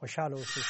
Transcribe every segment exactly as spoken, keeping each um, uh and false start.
خوشاله اوسئ.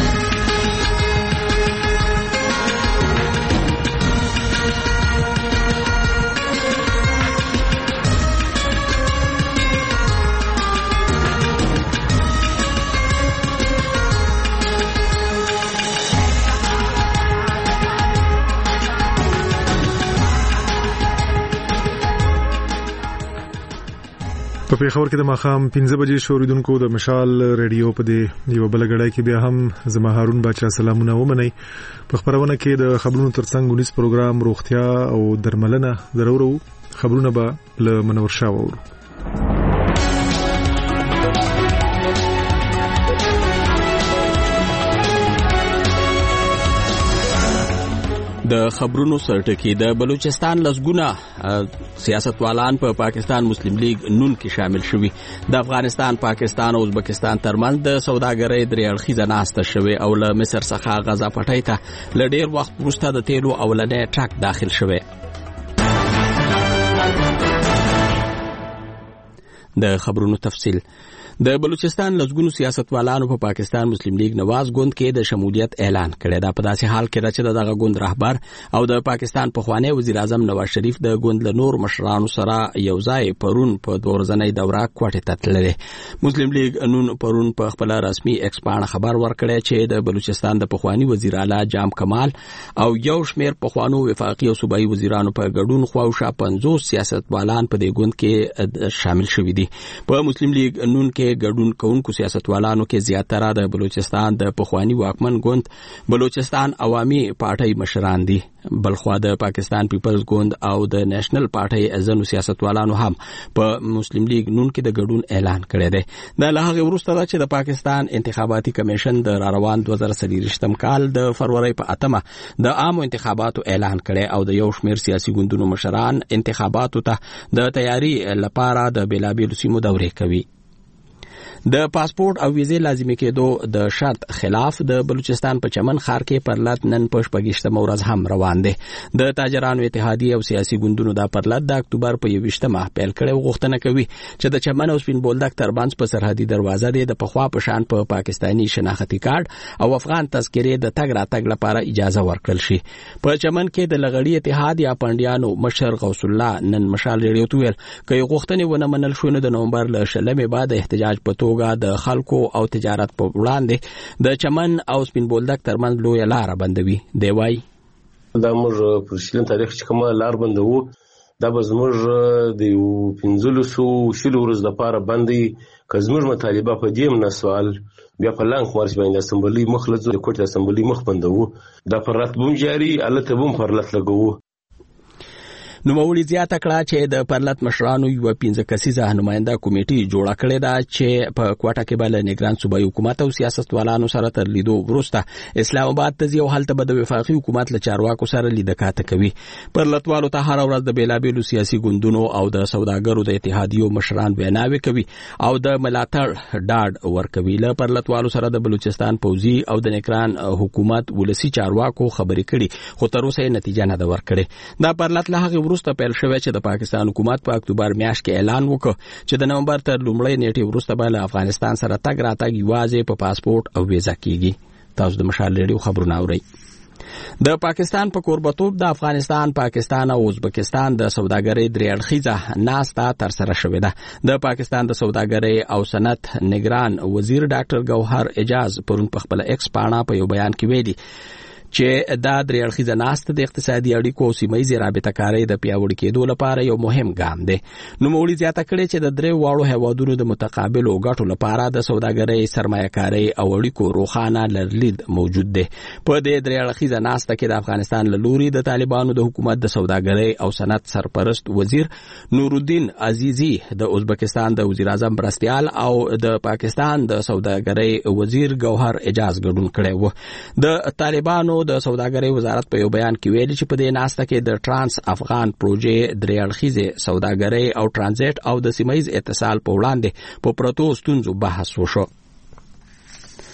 په پیښور کې د ماښام پنځه بجې شوریدونکو د مشال ریډیو په دې یو بل غړای کې بیا هم زما هارون بچا سلامونه ومني. په خبرونه کې د خبرونو ترڅنګ ونیس پروګرام روغتیا او درملنه ضرورو خبرونه به له منور شاه وورو. د خبرونو سرټکی د بلوچستان لسګونه سیاستوالان په پاکستان مسلم لیگ نون کې شامل شوي. د افغانستان، پاکستان او ازبکستان ترمنځ د سوداګرۍ درې اړخیزه ناسته شوې او له مصر څخه غزا پټۍ ته له ډیر وخت وروسته د تیلو اولنی ټرک داخل شوی. د خبرونو تفصیل. د بلوچستان لسګونو سیاستوالانو په پاکستان مسلم لیگ نواز ګوند کې د شمولیت اعلان کړی دا په داسې حال کې چې دغه ګوند رهبر او د پاکستان پخوانی وزیر اعظم نواز شریف د ګوند له نور مشرانو سره یو ځای پرون په دوه ورځنۍ دوره کوټې ته تللي. مسلم لیگ نون پرون په خپل رسمي ایکس باندې خبر ورکړی چې د بلوچستان د پخوانی وزیر اعلی جام کمال او یو شمېر پخوانو وفاقي او صوبایي وزیرانو په ګډون خواوشا پنځوس سیاستوالان په دې ګوند کې شامل شوي دي. په مسلم لیگ نون کې ګډون کوونکو سیاستوالانو کې زیاتره د بلوچستان د پخوانی واکمن ګوند بلوچستان عوامي پارټي مشران دي. بلخوا د پاکستان پیپلز ګوند او د نېشنل پارټي ازنو سیاستوالانو هم په مسلم لیگ نون کې د ګډون اعلان کړی دی. د لهغه وروسته چې د پاکستان انتخاباتي کمیشن د روان دوه زره څلوېښتم کال د فروری په اتمه د عامو انتخاباتو اعلان کړی او د یو شمېر سیاسي ګوندونو مشران انتخاباتو ته د تیاری لپاره د بیلابیلو سیمو دورې کوي. د پاسپورت او ویزې لازمي کېدو د شرط خلاف د بلوچستان په چمن ښار کې پرلط نن په شپږیشتمه ورځ هم روان دی. د تاجرانو اتحادیې او سیاسي ګوندونو دا پرلط د اکتوبر په یوویشتمه پیل کړی او غوښتنه کوي چې د چمن او سپین بولدک ترمنځ په سرحدي دروازه دی د پخوا په شان په پاکستاني شناختي کارت او افغان تذکرې د تګ راتګ لپاره اجازه ورکړل شي. په چمن کې د لغړی اتحاد یا پندیانو مشر غوث الله نن مشال ریډیو ته ویل چې غوښتنې ونه منل شو نو د نومبر له شلمې بعد احتجاج په د خلکو او تجارت په وړاندې د چمن او سپین بولدک ترمنځ لویه لار بندوي. دی وايي دا موږ پر شلم تاریخ چې کومه لار بندوو دا به زموږ د یو پنځلسو شلو ورځو لپاره بندي که زموږ مطالبه په دې هم نه سوال بیا په لانک مارچ باندې اسمبلی مخ لځو د کوټې اسمبلی مخ بندوو دا پر راتبوم جاری الته بم پر لټ لګوو. نو مولوی زیاته کړه چې د پرلط مشرانو یو پنځه کسیزه نماینده کمیټه جوړه کړې ده چې په کوټه کې بل نگران صوبایي حکومت او سیاستوالانو سره تر لیدو وروسته اسلام آباد ته یو حالت به د وفاقي حکومت له چارواکو سره لیدکاته کوي. پرلطوالو ته هر ورځ د بیلابیلو سیاسي ګوندونو او د سوداګرو د اتحادیو مشران ویناوي کوي او د ملاتړ ډاډ ورکوي. له پرلطوالو سره د بلوچستان پوځي او د نگران حکومت ولسی چارواکو خبرې کړي خو تر اوسه نتیجه نه ده ورکړې. دا پرلط له هغه وروسته پیل شوی چې د پاکستان حکومت په اکتوبر میاشت کې اعلان وکړ چې د نومبر تر لومړۍ نیټې وروسته به له افغانستان سره تګ راتګ یوازې په پاسپورت او ویزا کیږي. تاسو د مشال ریډیو خبرونه اورئ. د پاکستان په کوربتوب د افغانستان، پاکستان او ازبکستان د سوداګرۍ درې اړخیزه ناسته تر سره شوې ده. د پاکستان د سوداګرۍ او صنعت نگران وزیر ډاکټر ګوهر اجاز پرون په خپل ایکس باندې په یو بیان کې ویلي چې دا درې اړخیزه ناسته د اقتصادي اړیکو او سیمه‌ییزې رابطه‌کارۍ د پیاوړي کېدو لپاره یو مهم ګام دی. نوموړي زیاته کړې چې د درې واړو هیوادونو د متقابلو ګټو لپاره د سوداګرۍ، سرمایه‌کارۍ او اړیکو روښانه لرلید موجود دی. په دې درې اړخیزه ناسته کې د افغانستان له لوري د طالبانو د حکومت د سوداګرۍ او صنعت سرپرست وزیر نورالدین عزیزی، د ازبکستان د وزیر اعظم برستیال او د پاکستان د سوداګرۍ وزیر ګوهر اجاز ګډون کړی و. د طالبانو د سوداګرۍ وزارت په یو بیان کې ویلي چې په دې ناسته کې د ترانس افغان پروژې درې اړخیزه سوداګرۍ او ترانزیت او د سیمه‌ییز اتصال په وړاندې په پروتو ستونزو بحث وشو.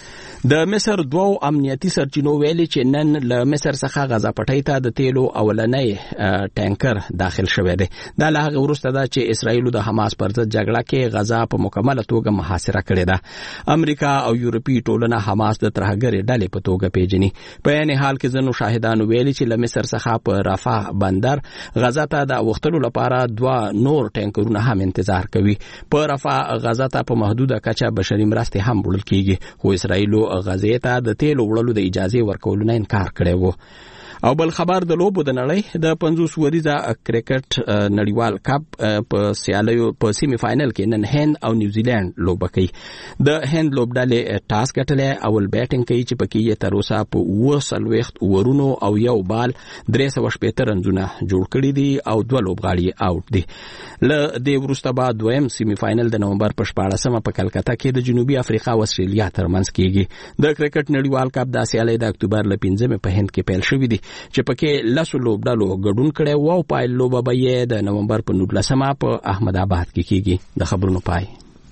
د مصر دوه امنیتي سرچینو ویلي چې نن له مصر څخه غزا پټۍ ته د تیلو اولنۍ ټانکر داخل شوی دی. دا له هغه وروسته ده چې اسرائیل د حماس پر ضد جګړه کې غزا په مکمله توګه محاصره کړې ده. امریکا او یورپی ټولنه حماس د ترهګرې ډلې په توګه پیژني. په عین حال کې ځینو شاهدانو ویلي چې له مصر څخه په رفح بندر غزا ته د وختلو لپاره دوه نور ټانکرونه هم انتظار کوي. په رفح غزا ته په محدوده کچه بشري مرستې هم وړل کیږي، خو اسرائیل غزې ته د تیلو وړلو د اجازه ورکولو نه انکار کړی و. او بل خبر د لوبو د نړۍ د پنځوس وریزه کرکټ نړیوال کپ په سیالیو په سیمی فائنل کې نن هند او نیوزیلند لوبه کوي. د هند لوبډلې ټاس ګټلې اول بیټینګ کوي چې پکې یې تر اوسه په اوه څلوېښت اورونو او یو بال درې سوه شپېته رنزونه جوړ کړي دي او دوه لوبغاړي آوټ دي. له دې وروسته به دویم سیمی فائنل د نومبر په شپاړسمه په کلکته کې د جنوبي افریقا او استرالیا ترمنځ کیږي. د کرکټ نړیوال کپ د سیالۍ د اکتوبر له پنځمې په هند کې پیل شوی دی چې پکې لسو لوبډالو ګډون کړي وو او پایل لوبه به یې د نومبر په نولسمه په احمد آباد کې کیږي. د خبرونو پای.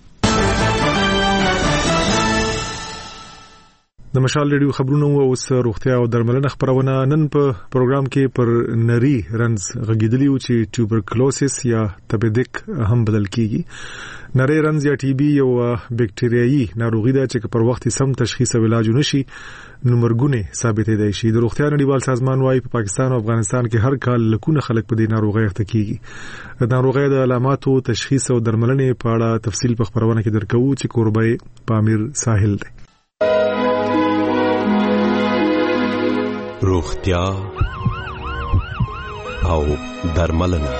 د مشال ریډیو خبرونه او اوس روغتیا او درملنه خبرونه. نن په پروګرام کې پر نری رنز غږیدلی و چې ټیوبرکلوسس یا تپیدک هم بدل کیږي. نری رنز یا ټي بي یو بکټریايي ناروغي ده چې پر وخت سم تشخیص او علاج نشي نو مرګونه ثابتې دی شي. د روغتیا نړیوال سازمان وايي په پاکستان او افغانستان کې هر کال لکونه خلک په دې ناروغي اخته کیږي. د ناروغي د علاماتو تشخیص او درملنې په اړه تفصیل په خبرونه کې درکو چې کوربه پامیر ساحل دی. روغتیا او درملنه.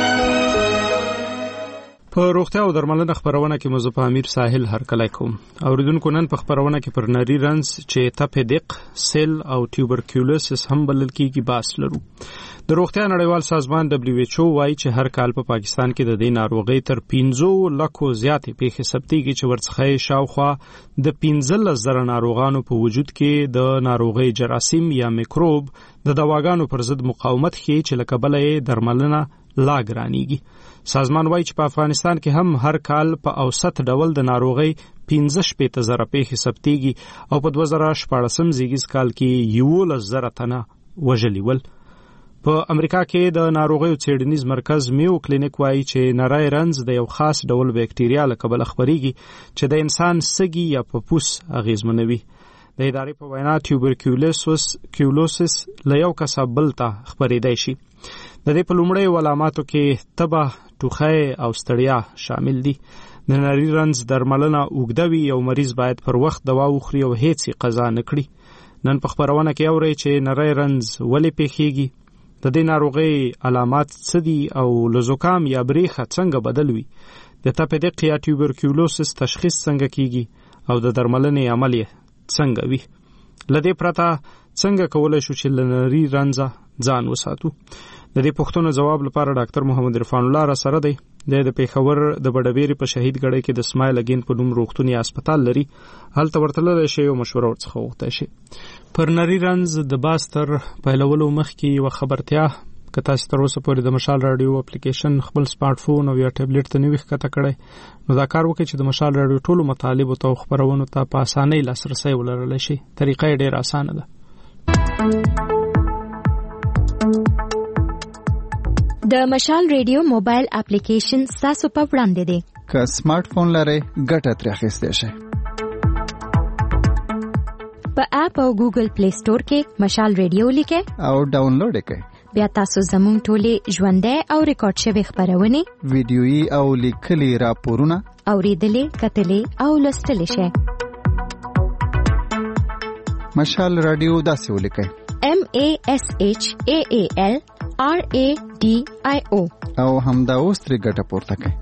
په روغتیا او درملنه خبرونه کې مزه په امیر ساحل هر کله کوم. اوریدونکو نن په خبرونه کې پر نری رنز چې تپیدق سیل او ټیوبرکلوسس هم بلل کېږي باس لرو. د روغتیا نړیوال سازمان دبليو ایچ او وايي چې هر کال په پاکستان کې د دې ناروغۍ تر پنځه لکو زیاتې پیښې ثبتېږي چې ورڅخه شاوخوا د پنځلس زره ناروغانو په وجود کې د ناروغۍ جراثیم یا میکروب د دواګانو پر ضد مقاومت ښیي چې له کبله یې درملنه لا ګرانیږي. سازمان وايي چې په افغانستان کې هم هر کال په اوسط ډول د ناروغۍ پنځه شپېته زره پیښې ثبتېږي او په دوه زره شپاړسم زیږیز کال کې یولس زره تنه وژلي ول. په امریکا کې د ناروغیو څېړنیز مرکز میو کلینیک وايي چې نری رنز د یو خاص ډول بکټریا له کبله خپرېږي چې د انسان سږي یا پپوس اغېزمنوي. د ادارې په وینا ټیوبرکلوسس کیولوسس له یو کس بل ته خپرېدای شي. د دې په لومړیو علاماتو کې تبه، ټوخی او ستړیا شامل دي. د نری رنز درملنه اوږده وي او مریض باید پر وخت دوا وخوري او هیڅ قضا نه کړي. نن په خبرونه کې اوري چې نری رنز ولې پیښیږي، د دې ناروغۍ علامات څه دي او له زکام یا بریخه څنګه بدل وي، د تپیدق یا ټیوبرکلوسس تشخیص څنګه کیږي او د درملنې عمل څنګه وي. له دې پرته څنګه کولای شو چې له نری رنز ځان وساتو؟ د دې پوښتنو جواب لپاره ډاکټر محمد عرفان الله را سره دی. د پیښور د بډبېری په شهید ګړی کې د اسماعیل اگین په نوم روغتون یا هسپتال لري. هلته ورتللی شي او مشوره ورڅخه وغوښتای شي. پر نری رنز د باستر پیلولو مخکې یوه خبرتیا که تاسو تر اوسه پورې د مشال راډیو اپلیکیشن خپل سمارټ فون او یا ټابلیټ ته نه وي ښکته کړی نو دا کار وکړئ چې د مشال راډیو ټولو مطالبو ته او خپرونو ته په اسانۍ لاسرسی ولرلی شي. طریقه یې ډېره اسانه ده. د مشال ریډیو موبایل اپلیکیشن تاسو په وړاندې دی. که سمارټ فون لرئ ګټه ترې اخیستی شئ. په اپ او ګوګل پلی سٹور کې مشال ریډیو لیکئ او ډاونلوډ یې کړئ. بیا تاسو زموږ ټولې ژوندۍ او ریکارډ شوې خبرونه، ویډیويي او لیکلي راپورونه اوریدلې، کتلې او لوستلې شئ. مشال راډیو داسې ولیکئ: M A S H A A L R A D I O او همدا اوس ترې ګټه پورته کړئ.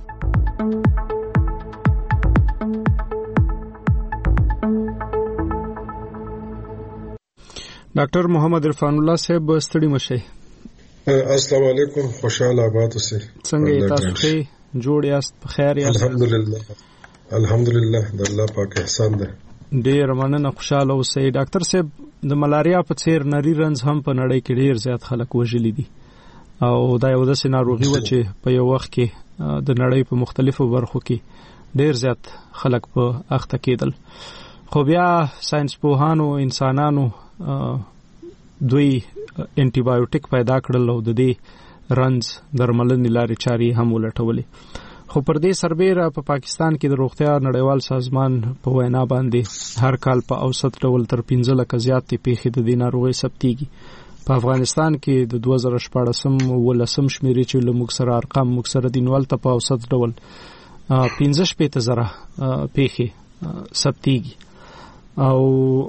ډاکټر محمد عرفان الله صاحب ستړي مشئ. السلام علیکم، خوشاله آباد اوسئ. څنګه تاسو ښه جوړ یاست؟ په خیر یاست؟ الحمدلله الحمدلله د الله پاک احسان ده. ډیر مننه، خوشاله اوسئ. ډاکټر صاحب د ملاریا په څیر نری رنز هم په نړۍ کې ډیر زیات خلک وژلي دي او دا یو داسې ناروغي و چې په یو وخت کې د نړۍ په مختلفو برخو کې ډیر زیات خلک په اخته کېدل. خو بیا ساينس پوهانو انسانانو دوی انټي بایوټیک پیدا کړل او د دې رنز درملنې لارې چاري هم ولټولې. خو پر دې سربېره په پاکستان کې د روغتیا نړیوال سازمان په وینا باندې هر کال په اوسط ډول تر پنځه لکه زیاتې پیښې د دې ناروغۍ ثبتېږي. په افغانستان کې د دوه زره شپاړسم ولسم شمیرې چې له موږ سره ارقام موږ سره دي نو په اوسط ډول پنځه شپېته زره پیښې ثبتېږي او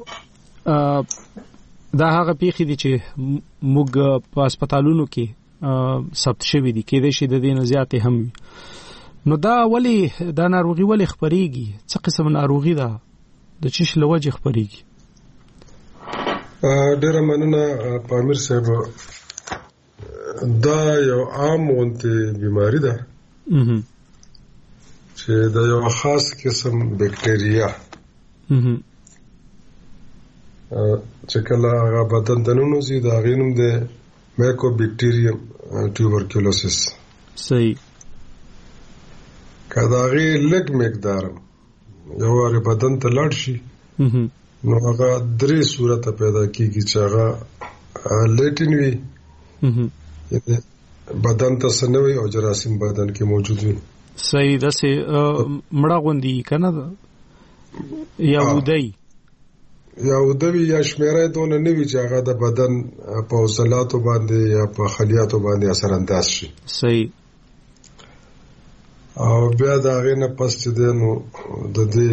دا هغه پیښې دي چې موږ په هسپتالونو کې ثبت شوي دي، کېدای شي د دې نه زیاتې هم وي. نو دا ولې دا ناروغي ولې خپرېږي؟ څه قسم ناروغي ده؟ د څه شي له وجې خپرېږي؟ ډېره مننه پامیر صاحب. دا یو عام غوندې بیماری ده چې د یو خاص قسم بکټریا چې کله هغه بدن ته ننوځي د هغې نوم دی مایکوبیکټیریم ټیوبرکلوسس. صحیح. که د هغې لږ مقدار یو وارې بدن ته لاړ شي نو هغه درې صورته پیدا کېږي چې هغه لیټین وي، بدن ته څه نه وي او جراثیم بدن کې موجود وي. صحیح. داسې مړه غوندې که نه یا ودی یا ودوي یا شمیره دونه نه وي چې هغه د بدن په عضلاتو باندې یا په خلیاتو باندې اثر انداز شي. صحیح. او بیا د هغې نه پس چې دی نو د دې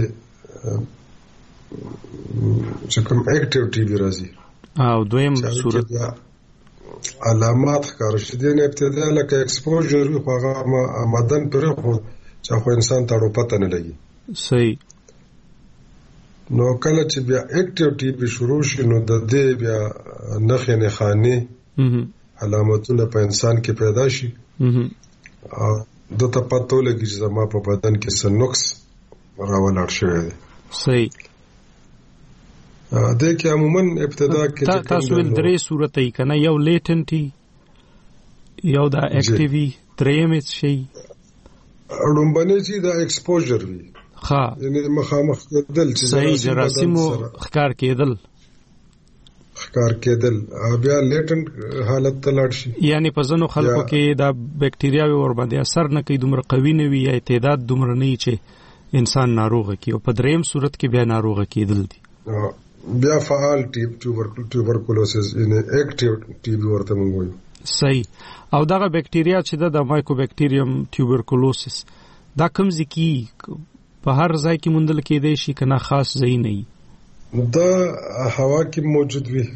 چې کوم اکټیو ټي بي راځي او دویم صورت علامات ښکاره شي. دې نه ابتدا لکه ایکسپوژر وي خو هغه مدن پرېښود چې خو انسان ته اړو پته نه لګي. صحیح. نو کله چې بیا اکټیو ټي بي شروع شي نو د دې بیا نښې نښانې علامتونه په انسان کې پیدا شي او د ته پته ولګي چې زما په بدن کې څه نقص راولاړ شوی دی. صحیح. دې کې عموما ابتدا کې تاسو ول درې صورتې کنه، یو لیټنټي، یو دا اکټیوي، دریم شي اړومبنه چې دا ایکسپوژر وي. ها یعنی مخامخ کېدل چې صحیح جراثیمو ښکار کېدل ښکار کېدل بیا لیټنټ حالت ته لاړ شي. یعنی په ځینو خلکو کې دا بکټریاوي ور باندې اثر نه کوي، دومره قوي نه وي یا تعداد دومره نه وي چې انسان ناروغ کی، او په دریم صورت کې بیا ناروغ کېدل دي. بیا فعال ټیپ ټیوبرکلوسس یعنی اکټیو ټي بي ورته موږ وایو. صحیح. او دغه بکټریا چې د مایکوبیکټیریم ټیوبرکلوسس دا کوم ځکه په هر ځای کې موندل کېدای شي کنه خاص ځای نه وي؟ دا هوا کې موجود وي،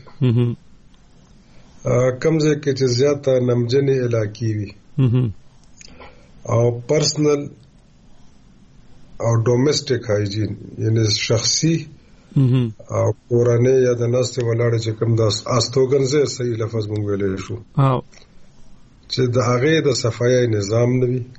کم ځای کې چې زیاته نمجنې علاقې وي او پرسنل او ډومېسټک هایجین یعنی شخصي او کورنۍ یا د ناستې ولاړې چې کوم د استوګنځای صحیح لفظ مونږ ویلی شو چې د هغې د صفایي نظام نه وي،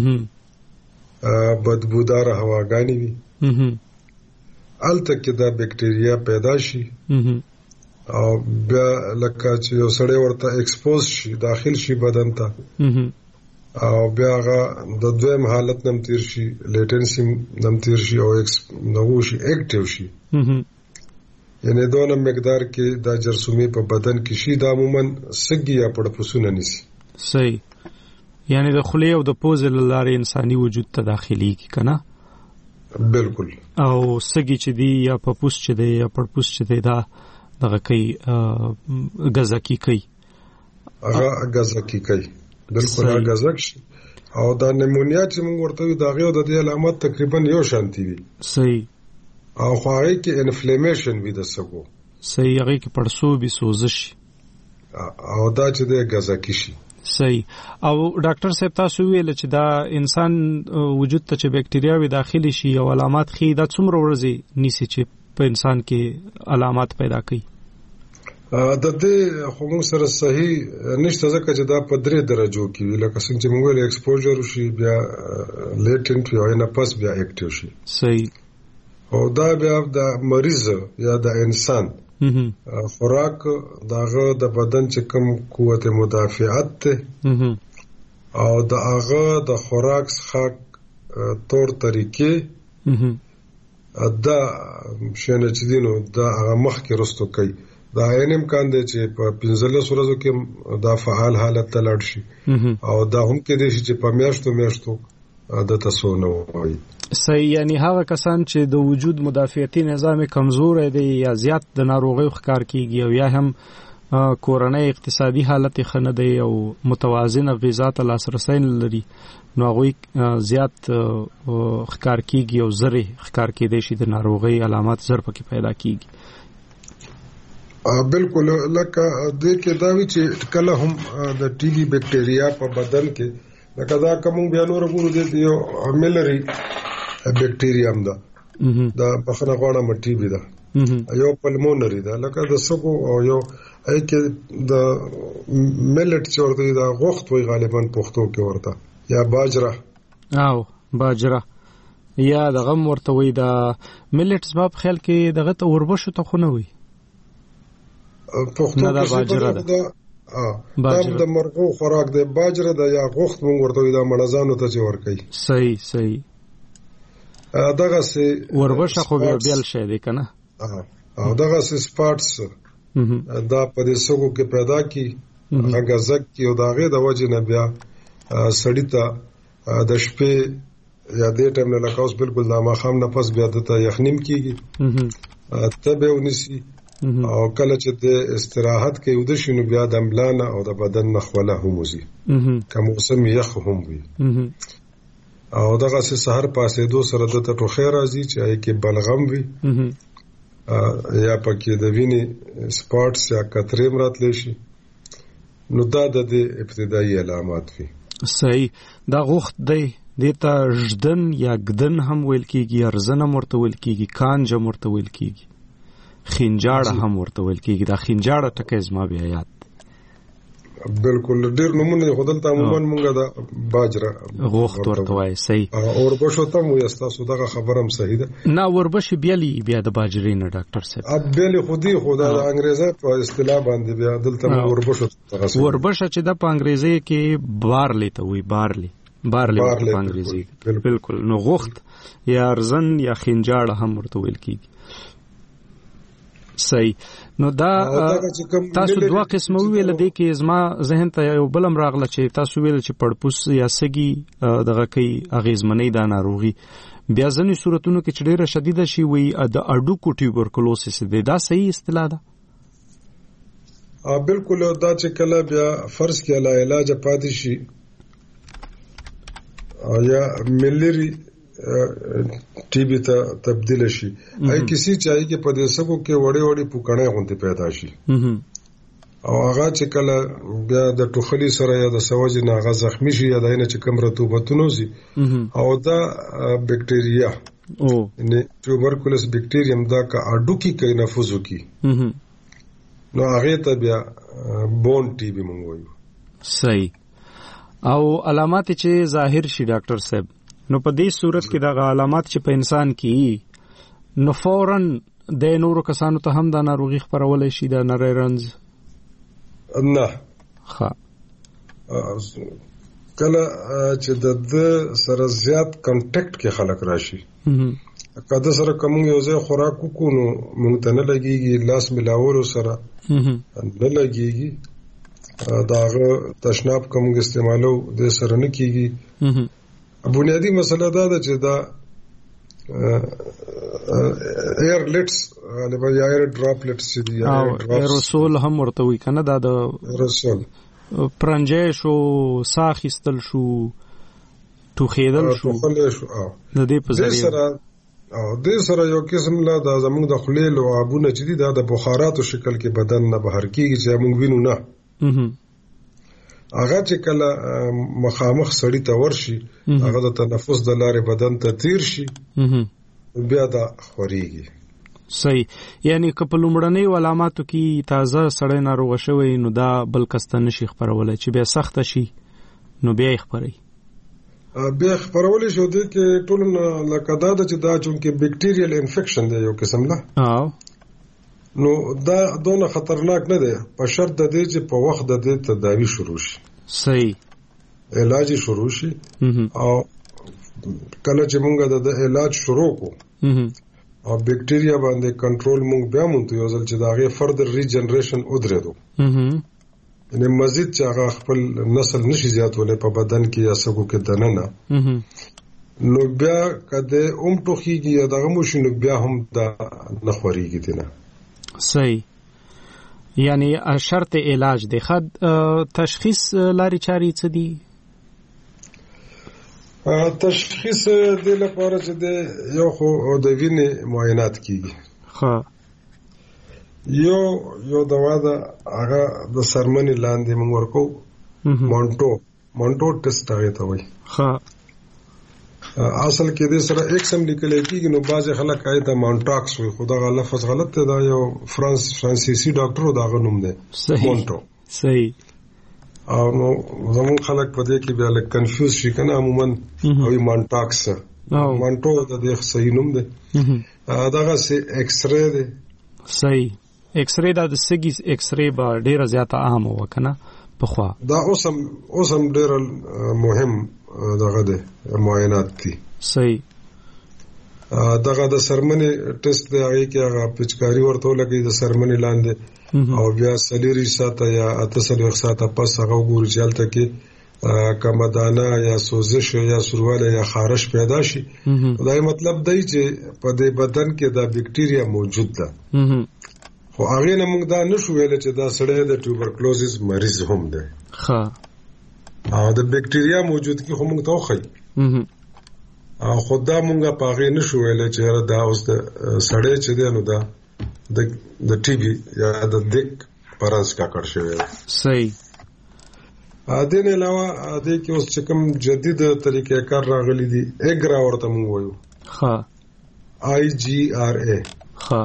بدبوداره هواګانې وي، هلته کې دا بکټریا پیدا شي او بیا لکه چې یو سړی ورته ایکسپوز شي، داخل شي بدن ته او بیا هغه د دویم حالت نم تیر شي، لیټنسي نم تیر شي او نغو شي اکټیو شي. یعنی دونه مقدار کې دا جرثومې په بدن کې شي، دا عموما سږي یا پړپوسونه نیسي. صحیح. یعنی د خولې او د پوزې له لارې انساني وجود ته داخليږي کنه؟ بالکل. او سږي چې دی یا پپوس چې دی یا پړپوس چې دی دا دغه کوي غزاکی کوي، هغه غزاکی کوي، بالکل هغه غزاک شي. او دا نیمونیا چې موږ ورته وي دا غيو د دې علامات تقریبا یو شانتي وي. صحیح. او خواهی کې انفلیمیشن وي د سګو. صحیح. هغه کې پړسوبي سوزش او دا چې د غزاکی شي. صحیح. او ډاکټر صاحب تاسو ویل چې دا انسان وجود ته چې بکټریاوي داخلي شي او علامات خي دا څومره ورځي نیسي چې په انسان کې علامات پیدا کوي؟ د دې خو موږ سره صحیح نشته ځکه چې دا په درې درجو کې وي، لکه څنګه چې موږ ویل ایکسپوژر شي، بیا لیټنټ وي او نه پس بیا اکټیو شي. صحیح. او دا بیا د مریض یا د انسان خوراک داغه د بدن چې کوم قوت مدافعت ته او د هغه د خوراک څخه تور طریقې دا شنه چې دینو دا هغه مخ کې رستو کوي دا عین امکان دی چې په پنځلس ورځو کې دا فعال حالت ته لاړ شي او دا هم کې دی چې په میاشتو میاشتو د تاسو نه وایي. صحیح، یعنی هغه کسان چې د وجود مدافعتي نظام کمزور دی یا زیات د ناروغي ښکار کیږي او یا هم کورنۍ اقتصادي حالت خنه دی او متوازنه غذا ته لاسرسي لري نو هغه زیات ښکار کیږي او زره ښکار کېدې شي د ناروغي علامات زر پکې پیدا کیږي. بالکل لکه د کې دا وی چې کله هم د ټي بي بکټریا په بدن کې لکه دا کوم بیا نور ګورو دي یو ملري بکټریا هم ده دا بخنه غواړه مټي بي ده یو پلمونري ده لکه د سګو او یو اې کې د ملټ چورته دا غوخت وي غالبا پښتو کې ورته یا باجره او باجره یا د غم ورته وي دا ملټ سبب خیال کې دغه ته وربشو ته خونه وي پښتو کې باجره ده دا د مرغو خوراک دی باجره ده یا غوخت مونږ ورته وي دا منځانو ته جوړ کوي. صحیح صحیح دغه سي وربشه خو به بیل شه دی کنه او دغه سي سپاټس دا په دې سګو کې پیدا کی هغه زک کی او داغه د وجه نه بیا سړی ته د شپې یا دې ټیم نه لکاوس بالکل د ماخام نه پس بیا د ته یخنیم کیږي ته به ونسی او کله چې د استراحت کې ود شنو بیا د املانه او د بدن نخوله هم وزي کوم موسم یخ هم وي او دغه سحر پاسې دو سره د ټوخه راځي چې ای کې بلغم وي یا پکې د ویني سپاټس یا قطرې مراتلی شي نو دا د ابتدایي علامات وي. صحیح، دا غوخت دی دیتا ژدن یا ګدن هم ویل کیږي، ارزنه مرته ویل کیږي، کانجه مرته ویل کیږي، خنجاړه هم ورته ویل کیږي. دا خنجاړه ټکه زما بیا یاد بالکل ډیر نمونه خدلته عموما مونږه دا باجره غوخت ورته وای. صحیح، اوربشو ته مو یستاسو دغه خبرم صحیح ده نه وربش بیلی بیا د باجرې نه ډاکټر صاحب اب بیلی خودي خدا د انګریزي په اصطلاح باندې بیا دلته اوربشو وربش چې د په انګریزي کې بارلی ته وی بارلی بارلی په انګریزي بالکل نو غوخت یا ارزن یا خنجاړه هم ورته ویل کیږي. صحیح، نو دا تاسو دوه قسمه ویل دي کې زما ذهن ته یو بلم راغله چې تاسو ویل چې پړپوس یا سګي دغه کوي اغیزمنې دا ناروغي بیا ځینې صورتونو کې چې ډیره شدیده شي وي د اډوکو ټیوبرکلوسس دی دا صحیح اصطلاح ده؟ بالکل دا چې کله بیا فرض کې علا علاج پاتې شي یا ملری ټي بي ته تبدیل شي اي کسی چای کې په دې سکو کې وړي وړي پوکړې غونډې پیدا شي او هغه چې کله بیا د ټوخلي سره یا د سوج نه هغه زخمی شي یا د نه چې کوم رطوبتونه زی او دا بکټریا او نه ټوبرکولوس بکټریوم دا کا اډو کې کوي نفوذ کوي نو هغه ته بیا بون ټي بي مونږ وایو. صحیح، او علامات چې ظاهر شي ډاکټر صاحب نو په دې صورت کې دا علامات چې په انسان کې نو فورن د نورو کسانو ته هم دا ناروغي خپرولای شي دا نری رنز نه ښه کله چې د سره زیات کنټیکټ کې خلک راشي کله سره کوم یو ځای خوراک وکونو مونږ ته نه لګيږي لاس ملاولو سره نه لګيږي داغه تشناب کوم استعمالو د سره نه کیږي. بنیادی مسله دا ده چې دا ایرلیټس غالبا یا ایر ډراپلیټس دي یا ایروسول هم ورته وي کنه دا د ایروسول پرنجې شو ساخستل شو ټوخیدل شو د دې په ذریعہ سره او د سره یو قسم لا د زموږ د خلیل او ابونه چې دي دا د بخاراتو شکل کې بدن نه بهر کیږي چې موږ وینو نه هغه چې کله مخامخ سړی ته ورشي هغه د تنفس د لارې بدن ته تیر شي بیا دا خوريږي. صحیح، یعنی که په لومړنۍ علاماتو کې تازه سړی ناروغ شوی نو دا بل کس ته نشي خپرولای چې بیا سخت شي نو بیا خپري بیا خپرولای شو د کې ټول لکه دا چې دا چونکه بکټیریل انفیکشن دی یو قسم لا او نو دا دونه خطرناک نه دی په شرط د دې چې په وخت د دې تداوی شروع شي. صحیح، علاج شروع شي او کله چې موږ د علاج شروع کو او بیکټیریا باندې کنټرول مونږ بیا مونږ یو ځل چې دا غي فردر ریجنریشن ودرېدو یعنی مزید چې هغه خپل نسل نشي زیاتولې په بدن کې یا سګو کې دننه نو بیا کده اوم ټوخیږي یا دغه مو شنو بیا هم دا نخوريږي دینه. صحیح. یعنی شرط علاج دی. خد تشخیص لاري چاري څه دي؟ تشخیص د لپاره چې د یو خو د وینې معاینات کیږي. ها. یو یو دوا دا هغه د سرمنې لاندې موږ ورکو مونټو مونټو ټیسټ هغه ته وایي. ها. اصل کې د سره ایکسم لیکل کېږي نو باز خلک آی دا مونټاکس وي خو دا لفظ غلط دی دا یو فرانس فرانسیسي ډاکټر دا غنوم دی مونټو. صحیح. او نو زمون خلک په دې کې بیا لک کنفیوز شي کنه عموما او مونټاکس مونټو دا د صحیح نوم دی. داغه سي ایکس ری دی. صحیح. ایکس ری دا د سګي ایکس ری با ډیره زیاته عام وکنه په خوا دا اوسم اوسم ډیر مهم دغه د معاینات دي. صحیح. دغه د سرمنې ټیسټ دی هغه کې هغه پچکاری ورته لګي د سرمنې لاندې او بیا سلیری ساته یا اتصل ساته پس هغه ګور چلته کې کمدانه یا سوزش یا سرواله یا خارش پیدا شي دا مطلب دی چې په دې بدن کې دا بیکټیریا موجود ده. خو هغه نه موږ دا نشو ویل چې دا سړی د ټوبرکلوزس مریض هم ده. ښه. او د بیکټیریا موجودګي هم موږ ته وخی. او خدای موږ په هغه نشو ویل چې دا اوس د سړی چې دی نو دا د د ټي بي یا د دک پرانس کا کړ شوی. صحیح. ا دې نه علاوه د کې اوس چې کوم جدید طریقې کار راغلي دي اګرا ورته موږ وایو. ها. آی جی آر ای. ها.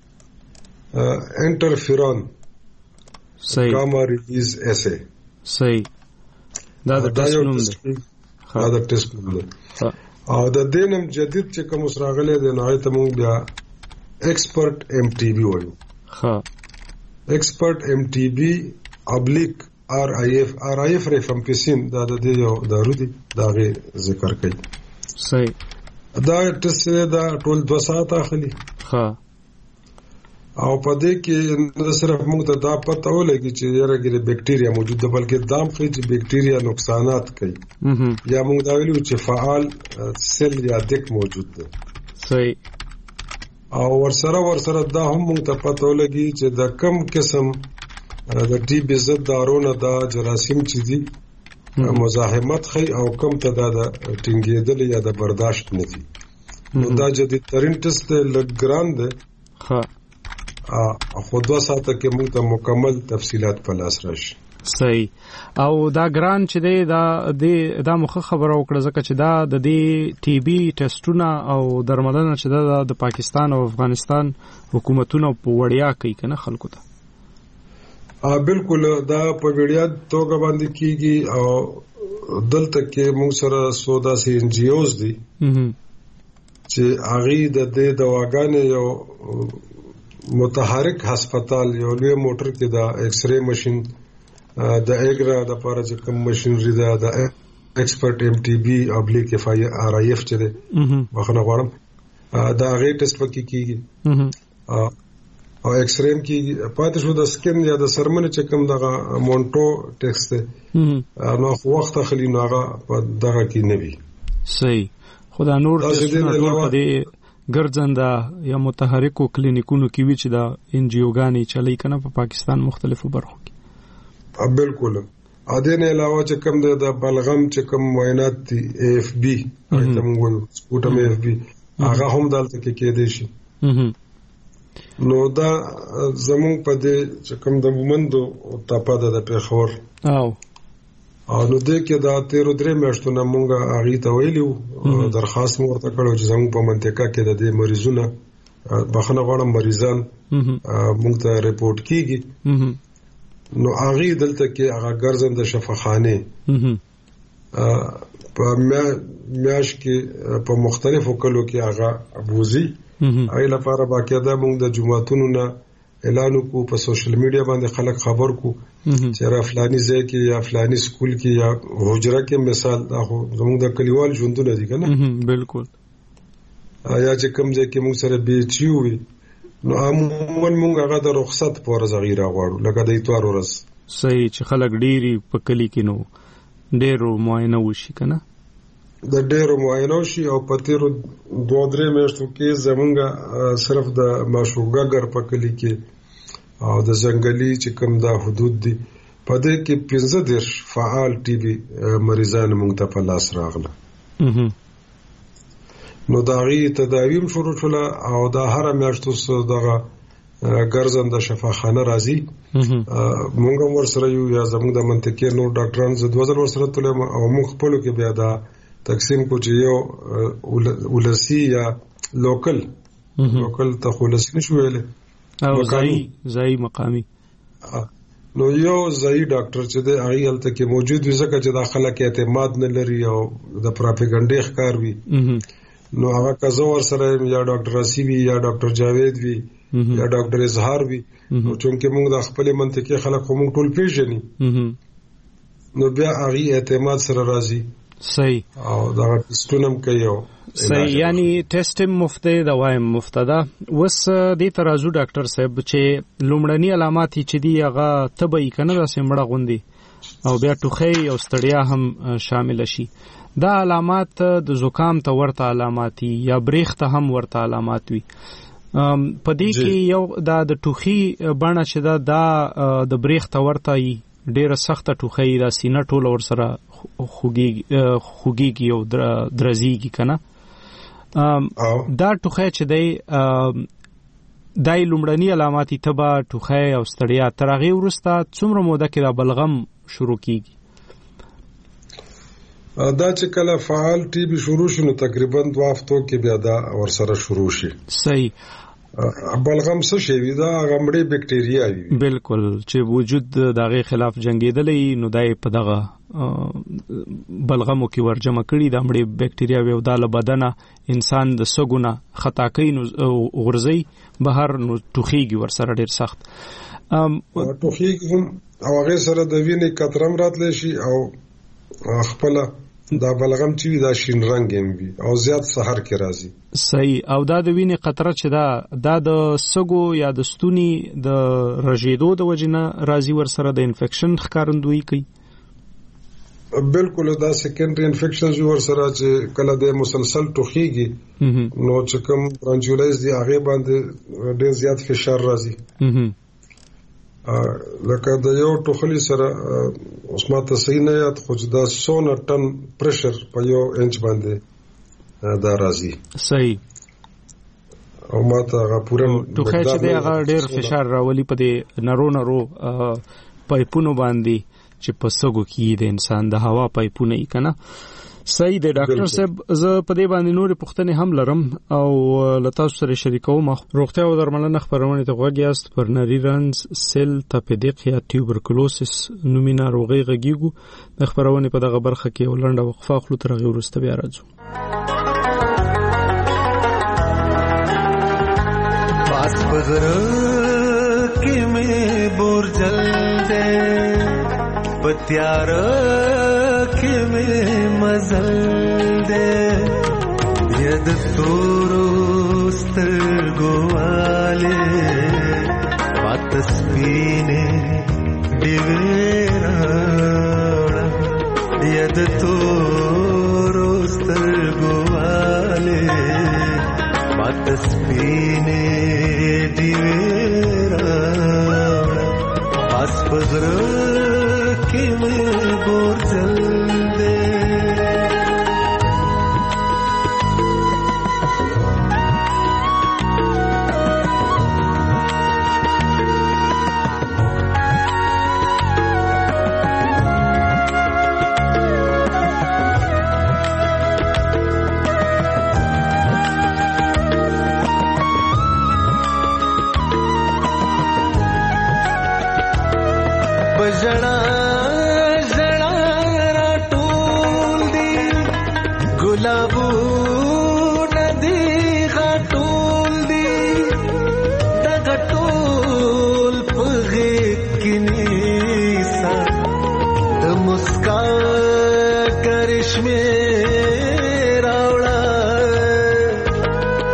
انټرفیرون. صحیح. گاما ریلیز اس ای. صحیح. دا د ټیسټ نوم دی. دا د ټیسټ نوم دی. او د دینم جدید چې کوم راغلي دی نو ته موږ بیا ایکسپرت ایم ټي بي وایو. ها. ایکسپرت ایم ټي بي ابلیک آر آی اف آر آی اف ریفامپیسین دا د دې یو دارو دی دا غي ذکر کوي. صحیح. دا ټیسټ دا ټول دوه ساعت اخلي. ها. او په دې کې نه صرف موږ ته دا پته ولګي چې یاره کې بیکټیریا موجود ده بلکې دام خو چې بیکټیریا نقصانات کوي یا موږ دا ویلو چې فعال سیل یا دک موجود ده. صحیح. او ورسره ورسره دا هم موږ ته پته ولګي چې د کم قسم د ټي بي ضد دارونه دا جراثیم چې دي مزاحمت خي او کم ته دا د ټینګېدل یا د برداشت نه دي. نو دا جدید ترين ټیسټ لګران ده. ها. خو دوه ساعته کې موږ ته مکمل تفصيلات په لاس راشي. صحیح. او دا ګران چې دی دا د دا مخه خبره وکړه ځکه چې دا د دې ټي بي ټیسټونه او درملنه چې دا د پاکستان او افغانستان حکومتونو په وړیا کوي کنه خلکو ته. ا بالکل دا په وړیا توګه باندې کیږي او دلته کې موږ سره سودا سي ان جی اوز دي چې هغه د دې دواګانې یو متحرک هسپتال یو لوی موټر کې دا ایکس ری ماشين د اګرا د لپاره چې کوم ماشينري دا د ایکسپرت ایم ټي بي ابلیک اف آی آر آی اف چې ده واخنه غواړم دا غي ټیسټ پکې کیږي او ایکس ریم کې پاتې شو د سکن یا د سرمنې چې کوم دغه مونټو ټیسټ ده نو وخت اخلي نو هغه دغه کې نه وي. صحیح. خدا نور ټیسټونه په دې ګرځنده یا متحرکو کلینیکونو کې وی چې دا ان جی اوګانی چلی کنه په پاکستان مختلفو برخو کې. بالکل. ا دې نه علاوه چې کوم د بلغم چې کوم معاینات دي اف بي ایته موږ سپوټم اف بي هغه هم دلته کې کېدې شي. نو دا زمون په دې چې کوم د مومندو تاپاده د پیښور او او نو دې کې دا تیر درې میاشتونه مونږه اغه ته ویلو درخواست مو ورته کړو چې زموږ په منطقه کې د دې مریضونو بخنه غواړم مریضان مونږ ته ریپورت کیږي. نو اغه دلته کې هغه ګرځنده شفاخانه په میاش کې په مختلفو کلو کې هغه ابوزي ای لپاره باقاعده مونږ د جمعتونو نه اعلان کو په سوشل میډیا باندې خلک خبر کو چې را فلاني ځای کې یا فلاني سکول کې یا حجره کې مثال دا خو زموږ د کلیوال ژوندونه دي کنه. بالکل. یا چې کوم ځای کې موږ سره بیچیو وي نو عموما موږ هغه د رخصت په ورځ غیره غواړو لکه د اتوار ورځ. صحیح چې خلک ډېری په کلی کې نو ډېرو معاینه وشي کنه د ډېرو معاینه وشي او په تیرو دوه درې میاشتو کې زمونږ صرف د ماشوګاګر په کلی کې او د ځنګلي چې کوم دا حدود دي په دې کې پنځه دېرش فعال ټي بي مریضان موږ ته په لاس راغله. نو دا غي تداویم شروع شول او دا هر میاشتو سره دغه ګرځنده شفاخانه راځي موږ ور سره یو یا زموږ د منطقې نور ډاکټران زه دوه ځل ور سره تلم او موږ خپل کې بیا دا تقسیم کو چې یو ولسی یا لوکل لوکل ته خلص نشو ویل او ځای ځای مقامی نو یو ځای ډاکټر چې د هغه تل کې موجود وي ځکه چې داخله کې اعتماد نه لري او د پروپاګاندا ښکار وي نو هغه کزور سره یا ډاکټر رسیوی یا ډاکټر جاوید وی یا ډاکټر اظهار وی نو چې موږ د خپل منطقې خلک کوم ټول پیژني نو بیا هغه اعتماد سره راځي. صحیح او دا ټیسټونم کوي. صحیح یعنی ټیسټ مفته دا وایم مفتدا وس د ترازو ډاکټر صاحب چې لومړنی علامات چې دی هغه تبعی کنه د سیمړه غوندي او بیا ټوخی او ستړیا هم شامل شي. دا علامات د زکام ته ورته علامات یا بریخ ته هم ورته علامات وي. په دې کې یو دا د ټوخي بڼه چې دا د بریخ ته ورته ډیره سخته ټوخی دا سینه ټول ور سره خوږي خوږي او درزيږي کنه دا ټوخی چې دی دای لومړنی علاماتي تبا ټوخی او ستړیا تر هغه وروسته څومره موده کې دا بلغم شروع کیږي؟ دا چې کله فعال ټي بي شروع شي نو تقریبا دوه هفتو کې بیا دا ور سره شروع شي. صحیح. بلغم څه شي وي دا غمړې بکټیریا وي بالکل چې وجود دغه خلاف جنگیدلې نو دای په دغه بلغمو کې ورجمع کړي د مړې بکټیریا وي او د بدن انسان د سګونه خطاکۍ نو غورځي بهر نو ټوخیږي ور سره ډیر سخت ټوخیږي او هغه سره د وینې کترم راتلی شي او خپل دا بلغم چې دا شین رنگ هم وي او زیات سحر کې راځي. صحیح. او دا د وینې قطره چې دا دا د سګو یا د ستوني د رژیدو د وجنه راځي ور سره د انفیکشن ښکارندوی کوي. بالکل دا سیکنډری انفیکشنز ور سره چې کله د مسلسل ټوخیږي نو چې کوم برانچولایز دی هغه باندې ډېر زیات فشار راځي. لکه د یو ټوخلی سره اوس ماته صحیح نه یاد خو دا سونه ټن پریشر په یو انچ باندې دا راځي. صحیح. او ماته هغه پوره ټوخی چې دی هغه ډېر فشار راولي په دې نرو نرو پایپونو باندې چې په سګو کې د انسان د هوا پایپونه یې کنه. صحیح دی ډاکټر صاحب زه په دې باندې نورې پوښتنې هم لرم او له تاسو سره شریکوم. روغتیا او درملنه خبرونه ته غوږ یاست. پر نری رنز سیل تپیدیق یا ټیوبرکلوسس نومي ناروغي غږیږو. د خبرونه په دغه برخه کې ولنډه وقفه خلو تر غو وروسته بیا راځو. پاس پغره کې مې بورجل دې پتیار کې مې مزل دې ید تورو سترګواله واتس پینې دیویرا ید تورو سترګواله واتس پینې دیویرا پاس پغره کې مې بورجل بجڑا جڑا را ټول دی ګلابو ندی غټول دی د غټول پغه کنيسا د مسکا کرشمه راوړا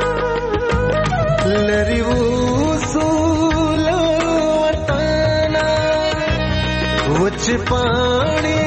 पानी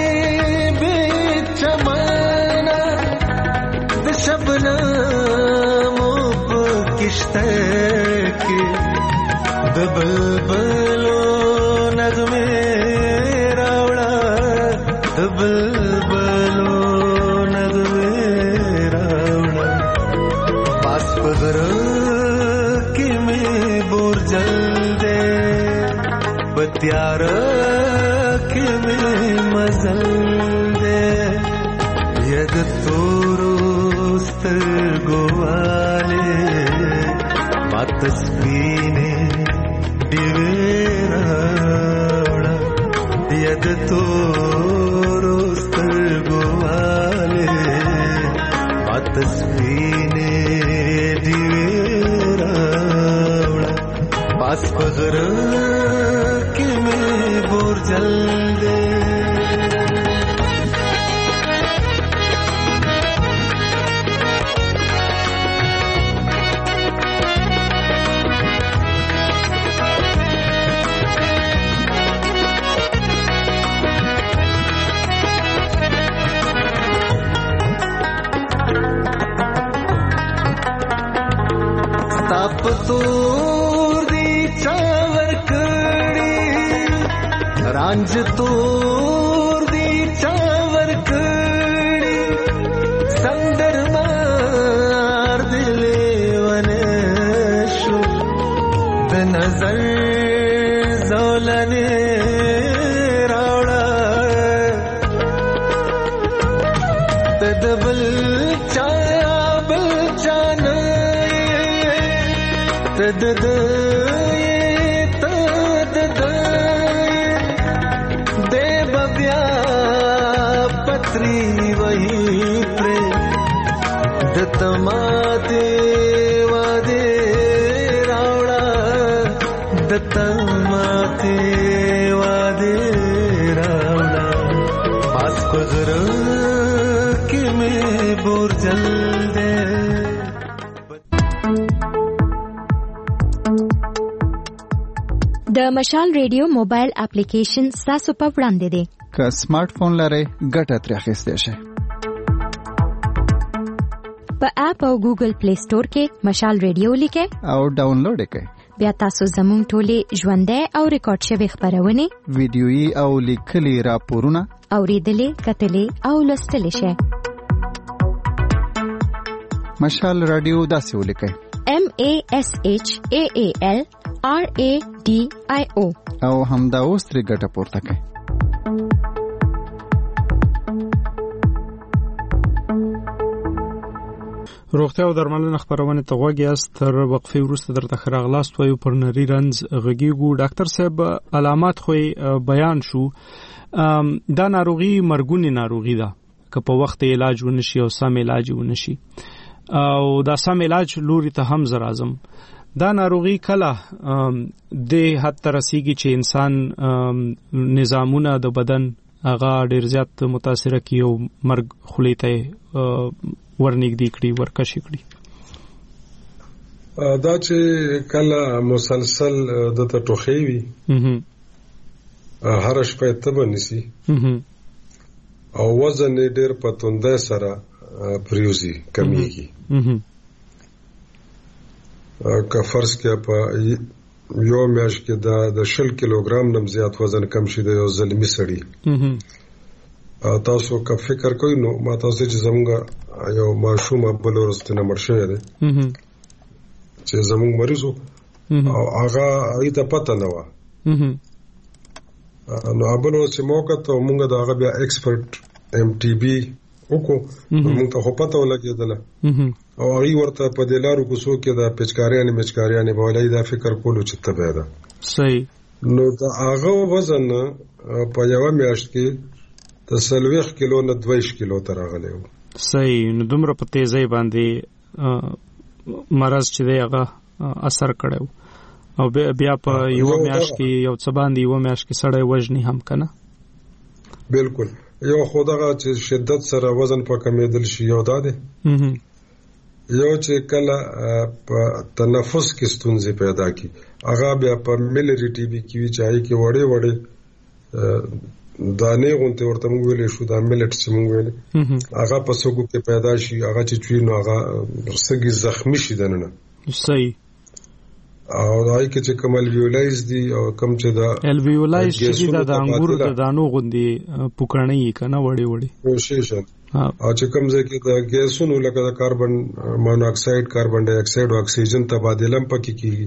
बेचमाना द शबनमों पे किश्ते के द बुलबुलो नगमे रावड़ा द बुलबुलो नगमे रावड़ा पास पगर के में बोर जल दे बत्यार के में मजल दे यद तोरोस्त गोवाले बातस्पीने दिवेरावड़ा यद तोरोस्त गोवाले बातस्पीने दिवेरावड़ा पास पगर के में बोर जल दे ताप तोर दी चावर कड़ी रांझ तोर दी चावर कड़ी संदर मार दिले वनेशु द नजर ज़ौलने रावड़ा तदबल चाया बल चाना तद तद दे बब्या पत्री वही प्रे दत्तमाते वादे रावड़ा दत्तमाते वादे रावड़ा पास पगर के में बोर जल दे د مشال ریډیو موبایل اپلیکیشن تاسو په وړاندې دی. که سمارټ فون لرئ ګټه ترې اخیستی شئ. په اپ او ګوګل پلی سٹور کې مشال ریډیو لیکئ او ډاونلوډ یې کړئ. بیا تاسو زموږ ټولې ژوندۍ او ریکارډ شوي خبرونه ویډیويي او لیکلي راپورونه اوریدلې کتلې او لوستلې شئ. مشال رادیو داسې ولیکئ: M A S H A A L R A D I O او همدا اوس ترې ګټه پورته کړئ. روغتیا او درملنه خبرونه ته غوږ یاست. تر وقفې وروسته درته ښه راغلاست وایو. پر نري رنځ غږیږو. ډاکټر صاحب علامات خو بیان شو. دا ناروغي مرګونی ناروغي ده که په وخت علاج ونشي او سم علاج ونشي او دا سم علاج لوري ته هم زر اعظم. دا ناروغي کله د حد تر رسیږي چې انسان نظامونه د بدن هغه ډیر زیات متاثر کی او مرګ خلیته ورنګدي کړي ورکشي کړي. دا چې کله مسلسل د ټوخي وي هر شپه تبه نسی او وزن ډیر پتونده سره پریوزي کمیږي. که فرض کې په یو میاشت کې دا د شل کیلوګرام نم زیات وزن کم شي د یو ظلمي سړی تاسو که فکر کوئ نو ما تاسو چې زموږ یو ماشوم بل ورستنه مرشه ده چې زموږ مریضو او هغه ایته پته نه و نو ابل ورسې موقع ته موږ دا هغه بیا ایکسپرت ام ټي بي وکړو موږ ته خو پته ولګېدله او هغه ورته په دلارو کوڅو کې دا پچکاریانه مچکاریانه بولای دا فکر کولو چې تبه ده صحیح. نو دا هغه وزن په یو میاشت کې د سلويخ کیلو نه دویش کیلو تر راغلی و. صحیح. نو دومره په تیزی باندې مرز چې دی هغه اثر کړو او بیا په یو میاشت کې یو څه باندې یو میاشت کې سړی وزنی هم کنه. بالکل. یو خدغه چې شدت سره وزن په کمیدل شي یو داده یو چې کله په تنفس کې ستونزې پیدا کی هغه بیا په ملری ټي بي کې وی چای کې وړې وړې دانې غونته ورته موږ ویلې شو دا ملټ چې موږ ویلې هغه په سوګو کې پیدا شي هغه چې چوي نو هغه سګي زخمی شي دنه صحیح او دای کې چې کمل ویولایز دي او کم چې دا الویولایز چې دا د انګور د دانو غوندي پوکړنی کنه وړي وړي کوشش او چې کوم ځای کې د ګیسونو لکه د کاربن مونو اکساید کاربن ډای اکساید او اکسیجن تبادله پکې کیږي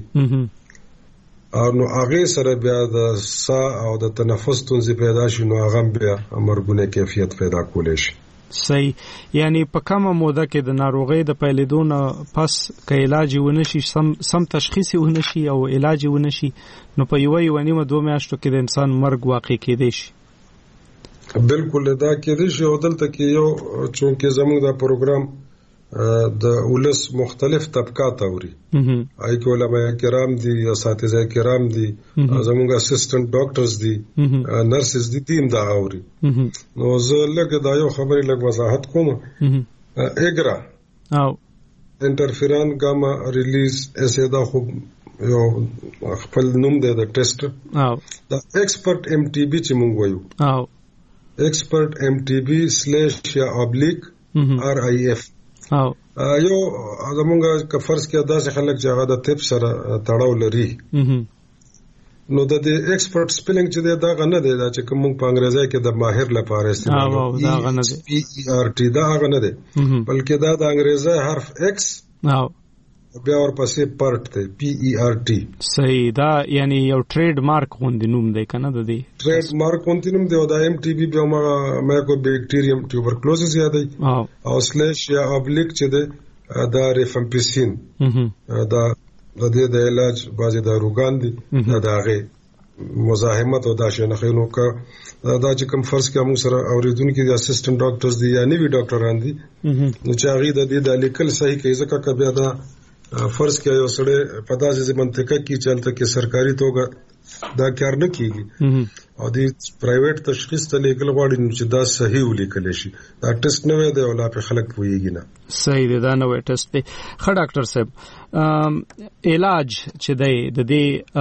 او نو هغه سره بیا د سا او د تنفس تونځ پیدا شي نو هغه بیا مرګونه کیفیت پیدا کولای شي صحیح یعنی په کومه موده کې د ناروغۍ د پیلېدو نه پس که علاج ونشي سم سم تشخیص ونشي او علاج ونشي نو په یو یو نیمه دوه میاشتو کې د انسان مرګ واقع کېدی شي بالکل دا کېدی شي او دلته کې یو چونکې زموږ دا پروګرام د ولس مختلف طبقات اوري آی کې علماء کرام دي اساتذه کرام دي زموږ اسسټنټ ډاکټرز دي نرسز دي تیم دا اوري نو زه لکه دا یو خبرې لږ وضاحت کوم اګرا او انټرفیرون ګاما ریلیز اسه دا خو یو خپل نوم دی د ټیسټ او دا ایکسپرت ام ټي بي چې موږ وایو او ایکسپرت ام ټي بي سلیش یا ابلیک ار آی اف او یو زمونږه که فرض کې داسې خلک چې هغه د طب سره تړاو لري نو د دې ایکسپرت سپیلینګ چې دا غنه دی دا چې کوم په انګریزي کې د ماهر لپاره استعمال دا غنه دی پی ای آر ټی دا غنه دی بلکې دا د انګریزي حرف ایکس او بیا ورپسې پرټ دی پی ای آر ټی صحیح دا یعنی یو ټریډ مارک غوندې نوم دی کنه د دې ټریډ مارک غوندې نوم دی او دا ایم ټي بي بیا مایکرو بیکټیریم ټیوبرکلوزس یادای او سلیش یا ابلیک چې دی دا ریفمپیسین دا د دې د علاج بعضی داروګان دي دا دغه مزاحمت او دا شنه خینو کا دا چې کوم فرض کې موږ سره اوریدونکو دي اسسټنټ ډاکټرز دي یا نوی ډاکټران دي نو چې هغه د دې د لیکل صحیح کوي ځکه کبه دا فرض کې یو سره په داسې منطقه کې چلته کې سرکاري توګه دا کار نه کیږي او د پرایویټ تشخیص ته لیکل غواړي چې دا صحیح ولیکل شي دا ټیسټ نه وي دی او لا په خلک پويږي نه صحیح دی دا نه وي ټیسټ دی خه ډاکټر صاحب علاج چې دی د دې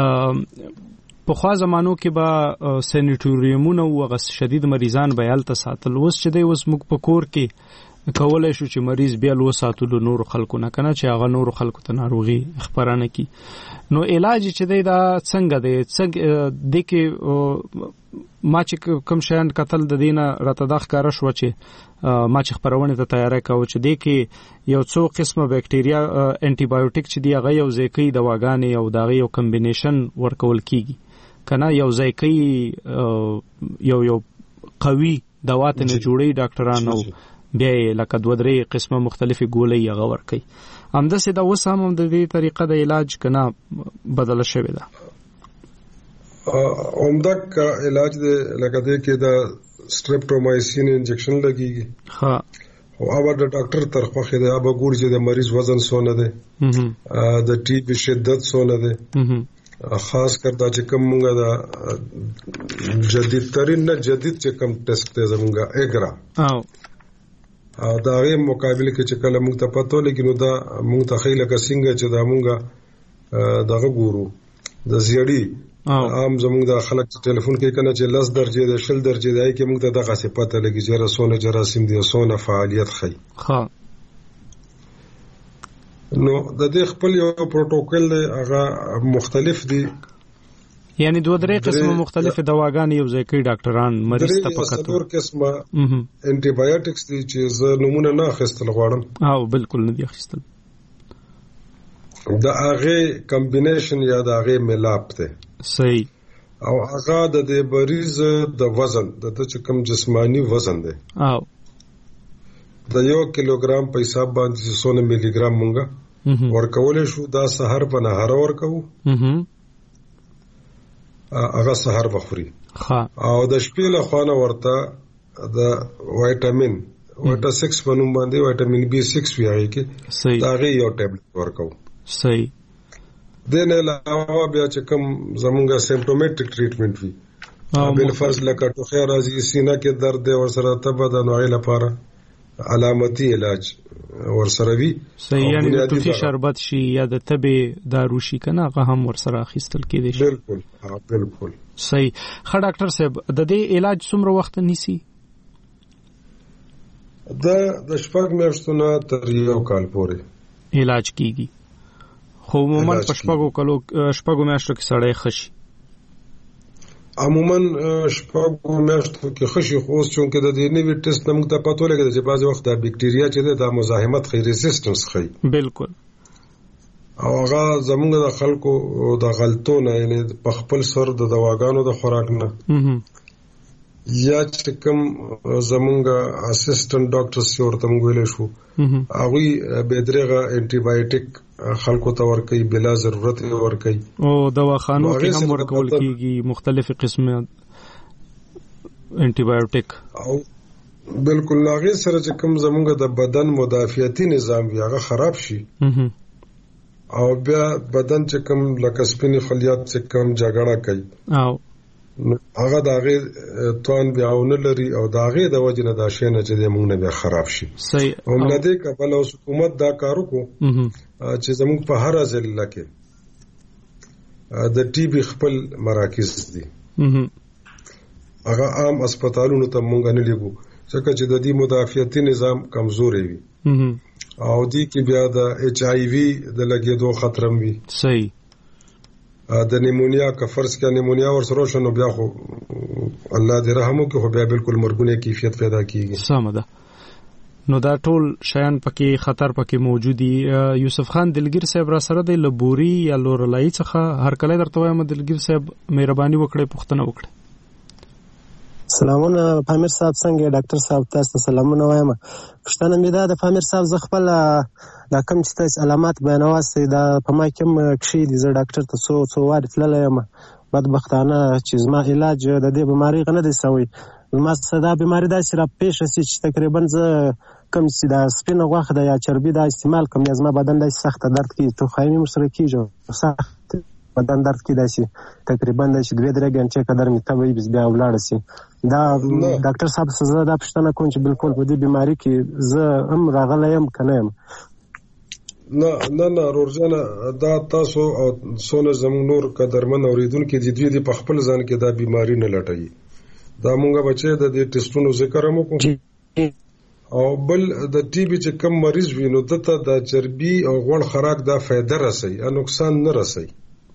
په خوا زمانو کې به سینیټوریومونه او غس شدید مریضان به یالته ساتل اوس چې دی اوس موږ په کور کې کولای شو چې مریض بیا لو ساتلو نور خلکو نه کنه چې هغه نور خلکو ته ناروغي خبرانه کی نو علاج چې دی دا څنګه دی څنګه د کې ما چې کوم شان قتل د دینه راته د ښکارا شو چې ما چې خبرونه ته تیاری کاوه چې د کې یو څو قسمه بکټیریا انټي بایوټیک چې دی هغه یو ځکې دواګانې او دغه یو کمبینیشن ورکول کیږي کنه یو ځکې یو یو قوي دواته نه جوړي ډاکټرانو بیا لکه دوه درې قسمه مختلفې ګولې هغه ورکي همداسې دا اوس هم د دې طریقه د علاج کنه بدله شوې ده عمده کا علاج د لکه دې کې دا سټریپټومایسین انجکشن لګيږي ها او اوبه د ډاکټر طرفه خې دا به ګور چې د مریض وزن سونه ده د ټي بي شدت سونه ده خاص کر دا چې کوم موږ دا جدید ترين نه جدید چې کوم ټیسټ ته زموږه اګرا او دا غي مقابله کې چې کله موږ ته پاتو لیکن دا موږ ته خیله کا څنګه چې دا موږ دغه ګورو د زیړی عام زموږ د خلک ټلیفون کې کنه چې لاس درجه د شل درجه دی کې موږ ته دغه څه پته لګي چې رسونه جراثیم دي سونه فعالیت خي ها نو د دې خپل یو پروتوکول هغه مختلف دي یعنی دوه درې قسمه مختلفه دواګانې یو ځای کې ډاکټران مریض ته پکته څلور قسمه انټي بایوټکس دي چې زه نمونه نه اخیستل غواړم او بالکل نه دي اخیستل دا هغه کمبینیشن یا دا هغه ملاپ ده صحیح او هغه د دې مریض د وزن د چې کوم جسمانی وزن ده او د یو کیلوګرام په حساب باندې څونه ملي ګرام مونږه ورکول شو دا سحر په نهار ورکو هغه سحر بخوري او د شپې له خوانه ورته د وټامین وټا سکس په نوم باندې وټامین بي سکس ویایي کې دا غي یو ټابلیټ ورکو صحیح دنه علاوه بیا چې کوم زمونږه سیمپټومټیک ټریټمنټ وی بل فرض لکه ټوخه راځي سینه کې درد دی ور سره تبه د نوعي لپاره علامتي علاج ورسره وي. صحیح، یعنی د توفي شربت شي یا د تبې دارو شي کنه هغه هم ورسره اخیستل کېدی شي. بالکل ها بالکل صحیح. ښه ډاکټر صاحب د دې علاج څومره وخت نیسي؟ دا د شپږ میاشتو نه تر یو کال پورې علاج کیږي. خو عموما په شپږو کلو شپږو میاشتو کې سړی خشي. عموما شپږو میاشتو کې خشي، خو اوس چونکې د دې نوي ټیسټ نه موږ ته پته لګیږي چې بعضې وخت دا بکټریا چې ده دا مزاحمت ښیي، ریزسټنس ښیي. بالکل. او هغه زموږ د خلکو د غلطو نه، یعنی په خپل سر د دواګانو د خوراک نه یا چې کوم زمونږ اسسټنټ ډاکټرز چې ورته موږ ویلی شو هغوی بې درېغه انټي بایوټیک خلکو ته ورکوي، بلا ضرورت یې ورکوي. او دواخانو کې هم ورکول کېږي مختلفې قسمه انټي بایوټیک. او بالکل هغې سره چې کوم زمونږ د بدن مدافعتي نظام وي هغه خراب شي، او بیا بدن چې کوم لکه سپینې خلیات چې کوم جګړه کوي او هغه د هغې توان بیا ونه لري، او د هغې د وجې نه دا شی نه چې دی موږ نه بیا خراب شي. صحیح. هم له دې کبله اوس حکومت دا کار وکړو چې زموږ په هره ضلع کې د ټي بي خپل مراکز دي، هغه عام اسپتالونو ته موږ نه لېږو ځکه چې د دې مدافعتي نظام کمزوری وي، او دې کې بیا د ایچ آی وي د لګېدو خطر هم وي. صحیح. د نیمونیا که فرض کړه نیمونیا ورسره شنو بیا خو الله دې رحم وکړي، خو بیا بالکل مرګونه کیفیت پیدا کیږي. سمه ده. نو دا ټول شیان پکې خطر پکې موجود دي. یوسف خان دلګیر صاحب را سره د لبوري یا لورلای څخه هر کله درته وایم دلګیر صاحب مهرباني وکړئ پوښتنه وکړئ. سلامونه پامیر صاحب، څنګه ډاکټر صاحب؟ تاسو ته سلامونه وایم. پښتنه مې دا د پامیر صاحب ز خپل دا کوم چې تاسو علامات بیانواسي دا په ما کې هم کښې دي. زه ډاکټر ته څو څو وارې تللی یم، بدبختانه چې زما علاج د دې بیمارۍ نه دی سوی. زما څه دا بیماري داسې را پېښه سي چې تقریبا زه کوم چې دا سپینه غوښه ده یا چربي دا استعمال کوم، یا زما بدن داسې سخته درد کوي، ټوخی مې ورسره کېږي، سخت بدن درد کوي، داسې تقریبا داسې دوې درې ګنټې قدر مې تبه وي بیا ولاړه سي. دا ډاکټر صاحب زه دا پوښتنه کوم چې بالکل په دې بیماري کې زه هم راغلی یم که نه یم؟ نه نه نه رورجانه، دا تاسو او څونه زموږ نور قدرمن اورېدونکي دي دوی دې په خپل ځان کې دا بیماري نه لټوي. دا مونږ بچی د دې ټیسټونو ذکر هم وکړو. او بل د ټي بي چې کم مریض وي نو دته د چربي او غوړ خوراک دا فایده رسوي او نقصان نه رسوي.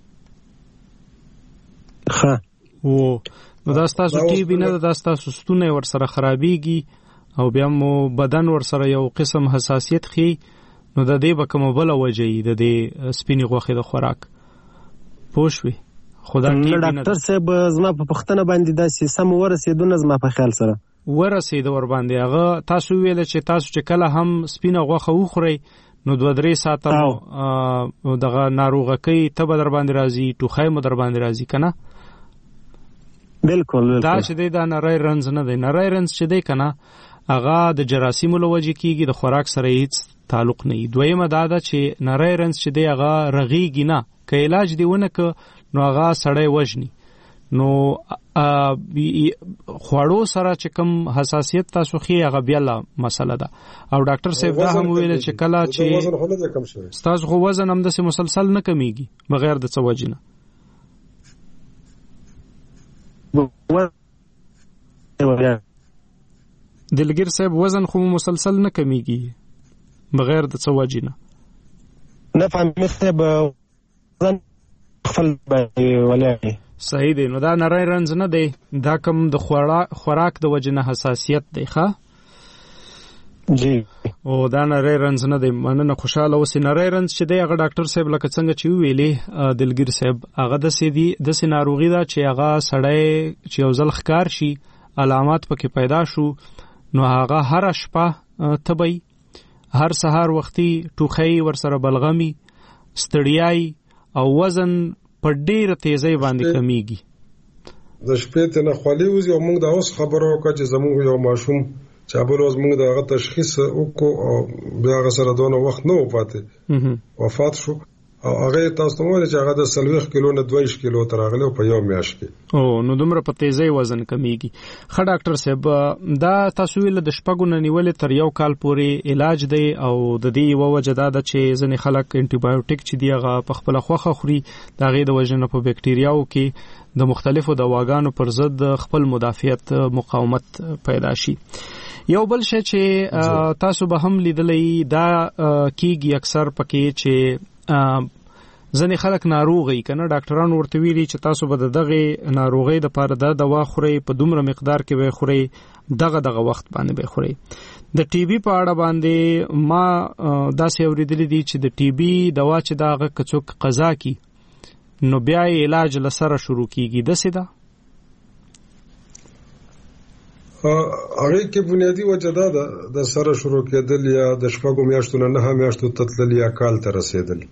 ښه و نو دا ستاسو ټي بي نه، دا ستاسو ستونی ورسره خرابېږي او بیا مو بدن ورسره یو قسم حساسیت ښیي، نو د دې به کومه بله وجه وي د دې سپینې غوښې د خوراک. پوه شوې؟ خو دا ټي بي نه. ډاکټر صاحب زما په پوښتنه باندې داسې سم ورسېدو نه زما په خیال سره ورسېده ورباندې. هغه تاسو ویله چې تاسو چې کله هم سپینه غوښه وخورئ نو دوه درې ساعته دغه ناروغه کوي، تبه در باندې راځي، ټوخی مو در باندې راځي که نه؟ بالکل. دا چې دی دا نری رنځ نه دی. نری رنځ چې دی که نه هغه د جراثیمو له وجې کېږي، د خوراک سره هېڅ تعلق نه وي. دویمه دا ده چې نری رنځ چې دی هغه رغېږي نه، که علاج دی ونه که نو هغه سړی وژني. نو خوړو سره چې کوم حساسیت تاسو ښیي هغه بیا له مسله ده. او ډاکټر صاحب دا هم ویل چې کله چې ستاسو خو وزن همداسې مسلسل نه کمیږي بغیر د څه وجې نه. دلګیر صاحب وزن خو مسلسل نه کمیږي بغیر د څه وجې نه. نه فهمي صاحب وزن خپل ولاړ صحیح دی. نو دا نری رنځ نه دی، دا کوم د خوراک د وجې نه حساسیت دی. ښه جی. او دا نری رنځ نه دی. مننه، خوشاله اوسئ. نری رنځ چې دی هغه ډاکټر صاحب لکه څنګه چې وویلې دلګیر صاحب هغه داسې دي داسې ناروغي ده چې هغه سړی چې یو ځل ښکار شي علامات پکې پیدا شو نو هغه هره شپه تبی، هر سهار وختي ټوخی ورسره بلغمي، ستړیای او وزن په ډیره تیزی باندې کمیږي. د شپې ته نه خولي وځي. او موږ دا اوس خبره وکړه چې زموږ یو ماشوم چې بل ورځ موږ دغه تشخیص وکړو او بیا هغه سره دونه وخت نه و پاتې وفات شو. او هغه تاسو ته وایي چې هغه د سلويخ کیلو نه دوه کیلو تر هغه په یو میاشت کې او نو دومره په تیزی وزن کمیږي. ښه ډاکټر صاحب دا تاسو ویل د شپږو نه نیولې تر یو کال پورې علاج دی او د دې یو وجه دا ده چې ځینې خلک انټي بایوټیک چې دی هغه په خپل خوخه خوري د هغې د وجه نه په بکټریاو کې د مختلفو دواګانو پر ضد خپل مدافعت مقاومت پیدا شي. یو بل شی چې تاسو به هم لیدلې دا کیږي اکثر پکې چې ځنې خلک ناروغي کنه ډاکټرانو ورته ویلي چې تاسو به دغه ناروغي د پاره د دوا خوري په دومره مقدار کې به خوري دغه دغه وخت باندې به خوري. د ټي بي په اړه باندې ما داسې اوریدلې دي چې د ټي بي دوا چې دغه کڅوک قضا کی نو بیا علاج لسره شروع کیږي د سیده هغه کې بنیادی وجه دا ده د سره شروع کېدل یا د شپږو میاشتو نه نه میاشتو تتل یا کال ته رسیدل.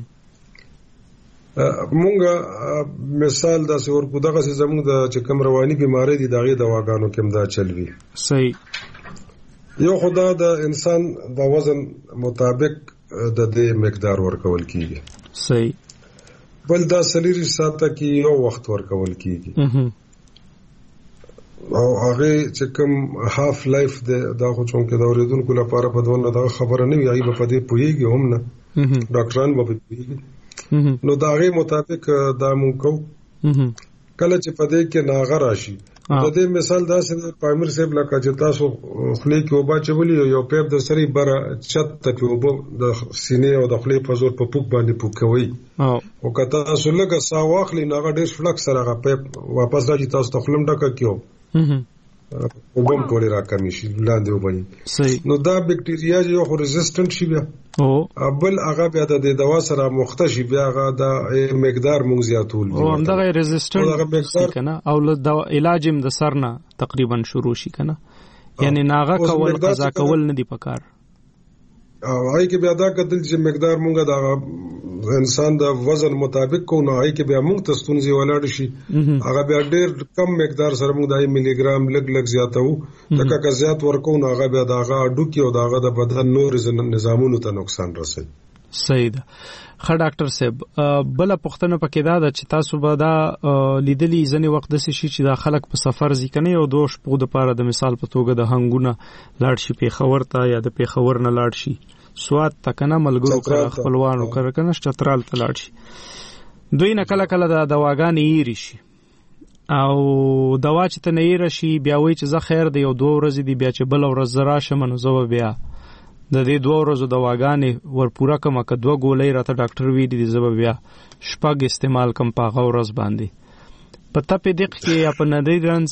مونږه مثال دا څور کو دغه زموږ د چې کوم رواني بيماري دي دغه دواګانو کې مدا چلوي. صحیح. یو خدا د انسان د وزن مطابق د دې مقدار ورکول کیږي. صحیح. بل دا سلیری ساته کې یو وخت ورکول کیږي. او هغه چې کوم هاف لایف دا خو چون کې دا اوریدونکو لپاره په دونه دا خبره نه وي ایبه په دې پوهیږي هم نه ډاکټران به پوهیږي نو دا غي مطابق دا مونږ کو کله چې په دې کې ناغه راشي د دې مثال دا چې پامیر صاحب لکه چې تاسو خلی کې وبا چولې یو پیپ د سری بره چت ته وبو د سینې او د خلی په زور په پوک باندې پوکوي او کته تاسو لګه سا واخلي ناغه ډېر فلک سره هغه پیپ واپس راځي تاسو ته خلم ډکه کیو وګم ټولې راکمې شي لاندې وبني نو دا بکټریا یو خو ریزिस्टنت شي بیا او بل هغه بیا د دوا سره مختشي بیا هغه د مقدار مونږ زیاتول او هم دا ریزिस्टنت کنه او د علاج هم د سرنه تقریبا شروع شي کنه یعنی ناغه کول قضا کول نه دی پکار او هاي کې بیا دا کتل چې مقدار مونږه دا انسان د وزن مطابق کو نه هاي کې بیا مونږ ته ستونزې ولاړ شي هغه بیا ډېر کم مقدار سره مونږ د ملي ګرام لګ لګ زیاتو لکه که زیات ورکو نه هغه بیا داغه ډوکی او داغه د بدن نور نظامونو ته نقصان رسي. صحیح ده. ښه ډاکټر صاحب بل پښتنه پکې دا ده چې تاسو به دا لیدلی ځنې وخت د شي چې دا خلک په سفر ځکنه یو دوش په د پاره د مثال په توګه د هنګونه لاړ شي په خبر ته یا د په خبر نه لاړ شي سواد تکنه ملګرو کړه خپلوانو کړه کنه شترال ته لاړ شي دوی نه کله کله د دواګانې ایری شي او دوا چې ته نه ایری شي بیا وای چې زه خیر دی یو دوه ورځې دی بیا چې بل ورځ راشه منځو بیا د دې دوه ورځو دواګانې ور پورا کما ک دوه ګولې راته ډاکټر وی دي زب بیا شپږ استعمال کم پاغه ورځ باندې پته په دق کې یا په ندی رنس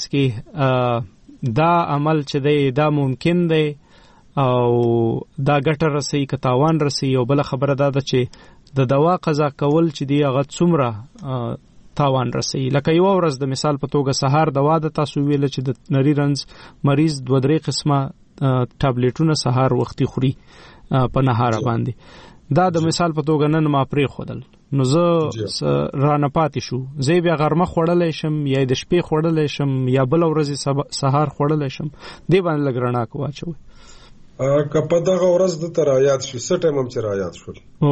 کې دا عمل چې دی دا ممکن دی او دا ګټه رسي ک تاوان رسي او بل خبره دا ده چې د دوا قضا کول چې دی هغه څومره تاوان رسي لکه یو ورځ د مثال په توګه سهار دوا د تاسو ویل چې د نری رنز مریض دوه درې قسمه ټابلیټونه سهار وختي خوري په نهار باندې دا د مثال په توګه نن ما پرې خودل نو زه رانه پاتې شو زه بیا غرمه خوړلې شم یا د شپې خوړلې شم یا بل ورځ سهار خوړلې شم دی باندې لګرنا کو واچوي کپه دغه ورځ د ترایات شي سټه هم چرایات شول او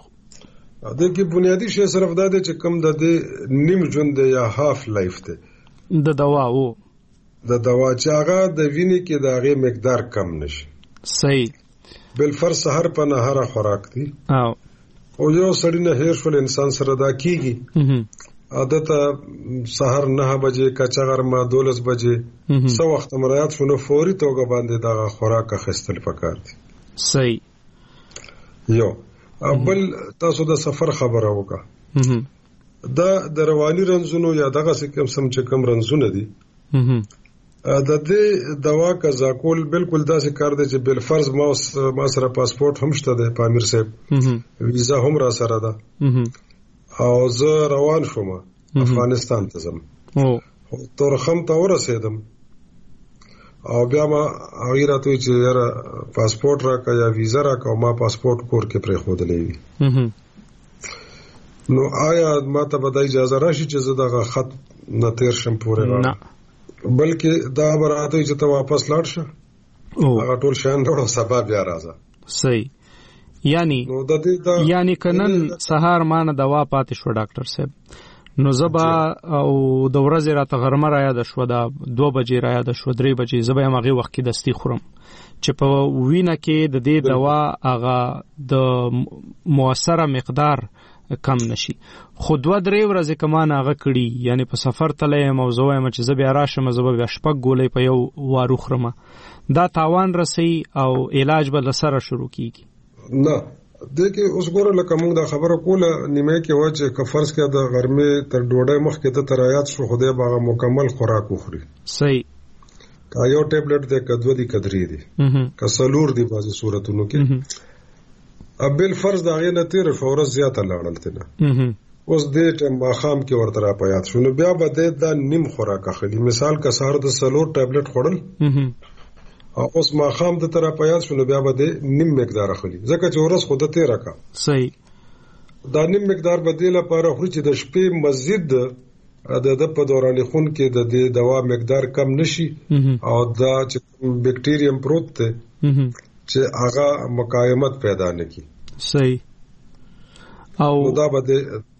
د کې بنیادی شی صرف دا دی چې کم د دې نیم ژوند یا هاف لایف ته د دوا او د دوا چې هغه د وینې کې د هغه مقدار کم نشي. صحیح. بل فر سحر په نهاره خوراک دی او او یو سړی نه هیر شول انسان سره دا کیږي عادت سحر نه بجې کچا غرمه دولس بجې سو وخت مریات شنو فوري توګه باندې دا خوراک اخیستل پکار دي. صحیح. یو بل تاسو د سفر خبره وکړه دا د رواني رنځونو یا دغه کوم سم چې کوم رنځونه دي د دې دوا قضا کول بالکل داسې کار دی چې بل فرض ما ما سره پاسپورت هم شته د پامیر صاحب ویزا هم را سره ده او زه روان شوم افغانستان ته ځم او تورخم ته ورسېدم او بیا ما هغه راته چې یاره پاسپورت راکا یا ویزا راکا ما پاسپورت کور کې پرې خودلې وي نو آیا ما ته به اجازه راشي چې زه دغه خط نه تیر شم پورې را بلکې دا براته چې ته واپس لاړ شه هغه ټول شان ډول سبب بیا راځه. صحیح. یعنی یعنی کنن سهار مان دوا پاتې شو ډاکټر صاحب نو زبا او د ورځې راته غرمه را یاد شو دا دوه بجې را یاد شو درې بجې زبا هم هغه وخت کې دستی خورم چې په وینه کې د دې دوا هغه د موثره مقدار کم نشي خو دوه درې ورځې کمان هغه کړي یعنی په سفر تلې موضوع هم چې زبا راشم زبا بیا شپږ ګولې په یو وارو خرمه دا تاوان رسي او علاج به لسره شروع کیږي نه دغه اوس ګوره لکه موږ دا خبره کوله نیمه کې و چې کفرس کې د غرمې تر ډوډۍ مخکې ته ترایات شو خدای باغه مکمل خوراک وخوري صحیح کا یو ټابلیټ د کدو دی کدرې دی کا سلور دی بازي صورتونو کې ابل فرض دا غي نه تیر فورز زیاته لاړل تنه اوس دې ټیم ماخام کې ورته را پیات شو نو بیا به دا نیم خوراک اخلي مثال کا سهار د سلور ټابلیټ خورل اوس ما خام د تر پیاز شنو بیا به نیم مقدار اخلي ځکه چې ورس خود ته راکا صحیح دا نیم مقدار بدیل لپاره خو چې د شپې مزید د د په دوران خون کې د دې دوا مقدار کم نشي او دا چې بکټیریم پروت ته چې هغه مقاومت پیدا نه کی صحیح او دا به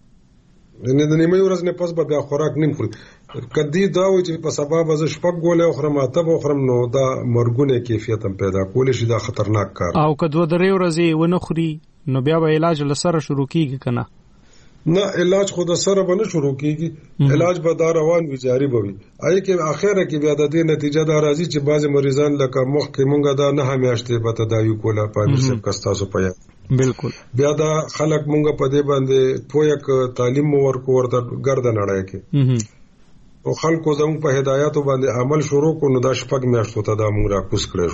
د نیمه ورځ نه پس به بیا خوراک نیم خوري کدی دا و چې په سبب از شپږ ګولې خورم اته بخورم نو دا مرګونه کیفیت هم پیدا کول شي دا خطرناک کار او کدو درې ورځې ونه خوري نو بیا به علاج لسره شروع کیږي کنه نه علاج خود سره به نه شروع کیږي علاج به دا روان وي جاری به وي آی کې اخره کې بیا د دې نتیجه دا راځي چې بعض مریضان لکه مخ کې مونږه دا نه همیاشته به تداوی کوله په سب کستاسو پیا بالکل بیا دا خلک مونږه په دې باندې پویک تعلیم ورکو ورته ګردن اړای کې او خلکو زموږ په هدایاتو باندې عمل شروع کو نو دا شپږ میاشتو ته دا موږ را کوس کړی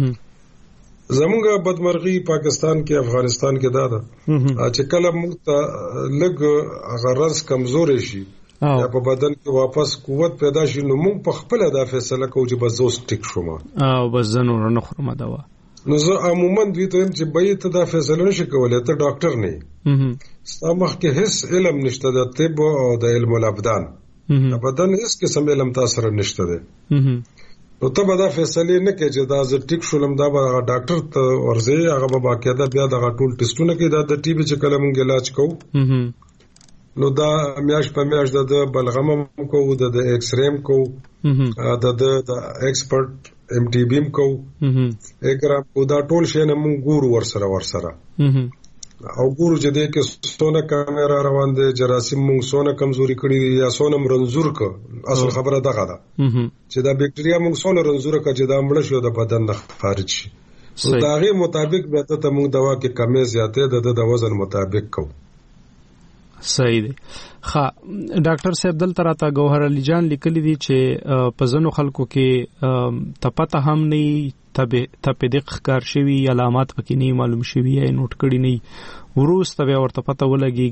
شو زموږ بدمرغي پاکستان کې افغانستان کې دا ده چې کله موږ ته لګ غرض کمزوري شي یا په بدن کې واپس قوت پیدا شي نو موږ په خپل دا فیصله کوو چې بس زوس ټیک شوم او بس زنو نه خورم دا نو زه عموما دوی ته چې به ته دا فیصله نشي کولای ته ډاکټر نه سمخ کې هیڅ علم نشته د طب او د علم الابدان بدن هیڅ قسم علم تاسو سره نشته ده نو ته به دا فیصله نه کوي چې دا ز ټیک شولم دا به ډاکټر ته ورځي هغه به باقاعده بیا دا ټول ټیسټونه کوي دا د ټي بي چې کله مونږ علاج کوو نو دا میاش په میاش د بلغم کوو د ایکس ریم کوو د د ایکسپرت ام ټي بي کو اګرام کو دا ټول شی نه مونږ ګورو ور سره ور سره او ګورو چې د کې سونه کیمرا روان دي جراثیم مونږ سونه کمزوري کړی یا سونه مرنزور ک اصل خبره دغه ده چې دا بکټریا مونږ سونه رنزور ک چې دا مړ شو د بدن نه خارج شي نو دا غي مطابق به ته مونږ دوا کې کمی زیاتې د د وزن مطابق کو صحیح دی خا ډاکټر صاحب دلته راته ګوهر علي جان لیکلي دي چې په ځنو خلکو کې تپته هم نه تپدق کار شوی علامات پکې نه معلوم شوی یا نوٹ کړي نه ورسته بیا ورته پته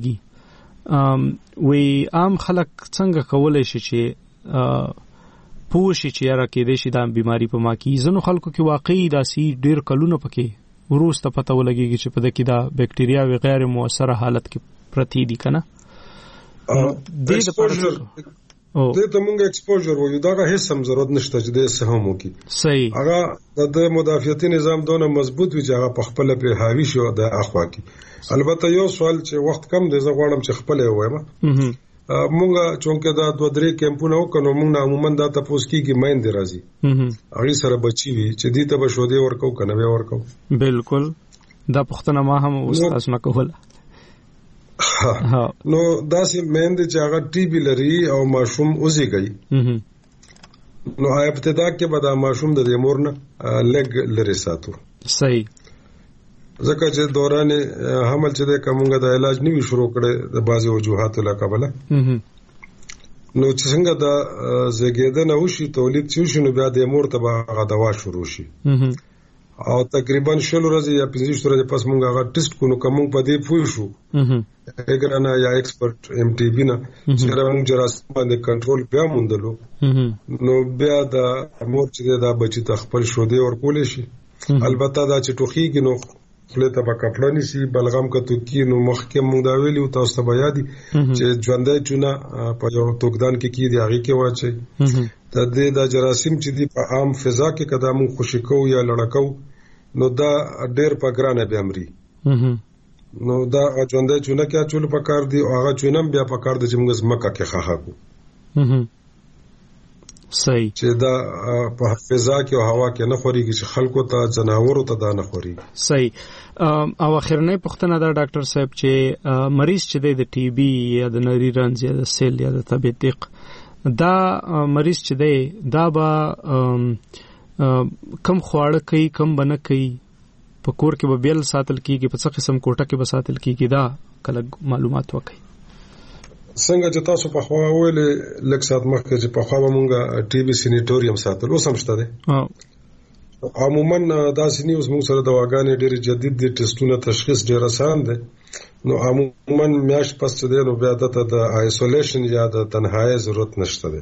ولګيږي وی عام خلک څنګه کولای شي چې پوښي چې را کې د شي د بیماری په ما کې ځنو خلکو کې واقعي داسي ډیر کلونه پکې ورسته پته ولګيږي چې په دکې دا بکټریا و غیر موثره حالت کې پرتی دي کنه د ایکسپوژر او د ته مونږ ایکسپوژر وایو دا هیڅ هم ضرورت نشته چې د سهمو کې صحیح هغه د مدافعتي نظام دونه مضبوط وي چې هغه په خپل په حاوی شو د اخوا کې البته یو سوال چې وخت کم دی زه غواړم چې خپل وایم مونږه چونکه دا دوه درې کیمپونه وکړو مونږ عموما دا تاسو کېږي مین دی راځي هغه سره بچي وي چې دې ته به شو دی ورکو کنه به ورکو بالکل دا پښتنه ما هم استاد نه کوله نو داسې مېند چې هغه ټي بي لري او ماشوم اوسې گئی نو ابتدا کې به دا ماشوم د مور نه لګ لري ساتو صحیح ځکه چې دوران حمل چې د کومګه د علاج نیوي شروع کړي د بازي وجوهات له کبله نو چې څنګه دا زګیدنه وشي تولید شي نو بیا د مور ته به دوا شروع شي او تقریبا شل ورځې یا پنځه ورځې پس مونږ هغه ټیسټ کو نو کوم په دې پوه شو اګرانا یا ایکسپرت ام ټي بي نه چې موږ جراثیم باندې کنټرول بیا موندلو نو بیا دا مور چې دا بچی ته خپل شو دی ور کول شي البته دا چې ټوخیږي نو خپل ته په کپلانی سي بلغم کته کې نو مخکې مونږ دا ویلو تاسو ته بیا دي چې ژوندۍ چونه په یو توګدان کې کې دی هغه کې واچي د دې د جراثیم چې دی په عام فضا کې قدمو خوشی کو یا لړکو نو دا ډېر په ګرانه بیماری نو دا ژوندۍ چونه کې اچول پکار دي او هغه چونم بیا پکار دي چې موږ زمکه کې خاخه کو صحیح چې دا په فضا کې او هوا کې نه خوريږي چې خلکو ته جناورو ته دا نه خوريږي. صحیح. او اخرنۍ پوښتنه دا ډاکټر صاحب چې مریض چې د ټي بي یا د نری رنځ یا د سیل یا د تبه تیق دا مریض چې دی دا به کم خواړه کوي کم بنه کوي په کور کې به بیل ساتل کیږي په څه قسم کوټه کې به ساتل کیږي دا کله معلومات وکړي. څنګه چې تاسو په خوا ویلې لکه سات مخکې چې په خوا مونږه ټي بي سینیټوریم ساتل اوس هم شته دي. عموما دا سینې اوس موږ سره دواګانې ډېر جدید دي ټیسټونه تشخیص ډېر آسان دي نو عموما میاش پس دې نو بیا ته د آیسولیشن یا د تنهایی ضرورت نشته دي.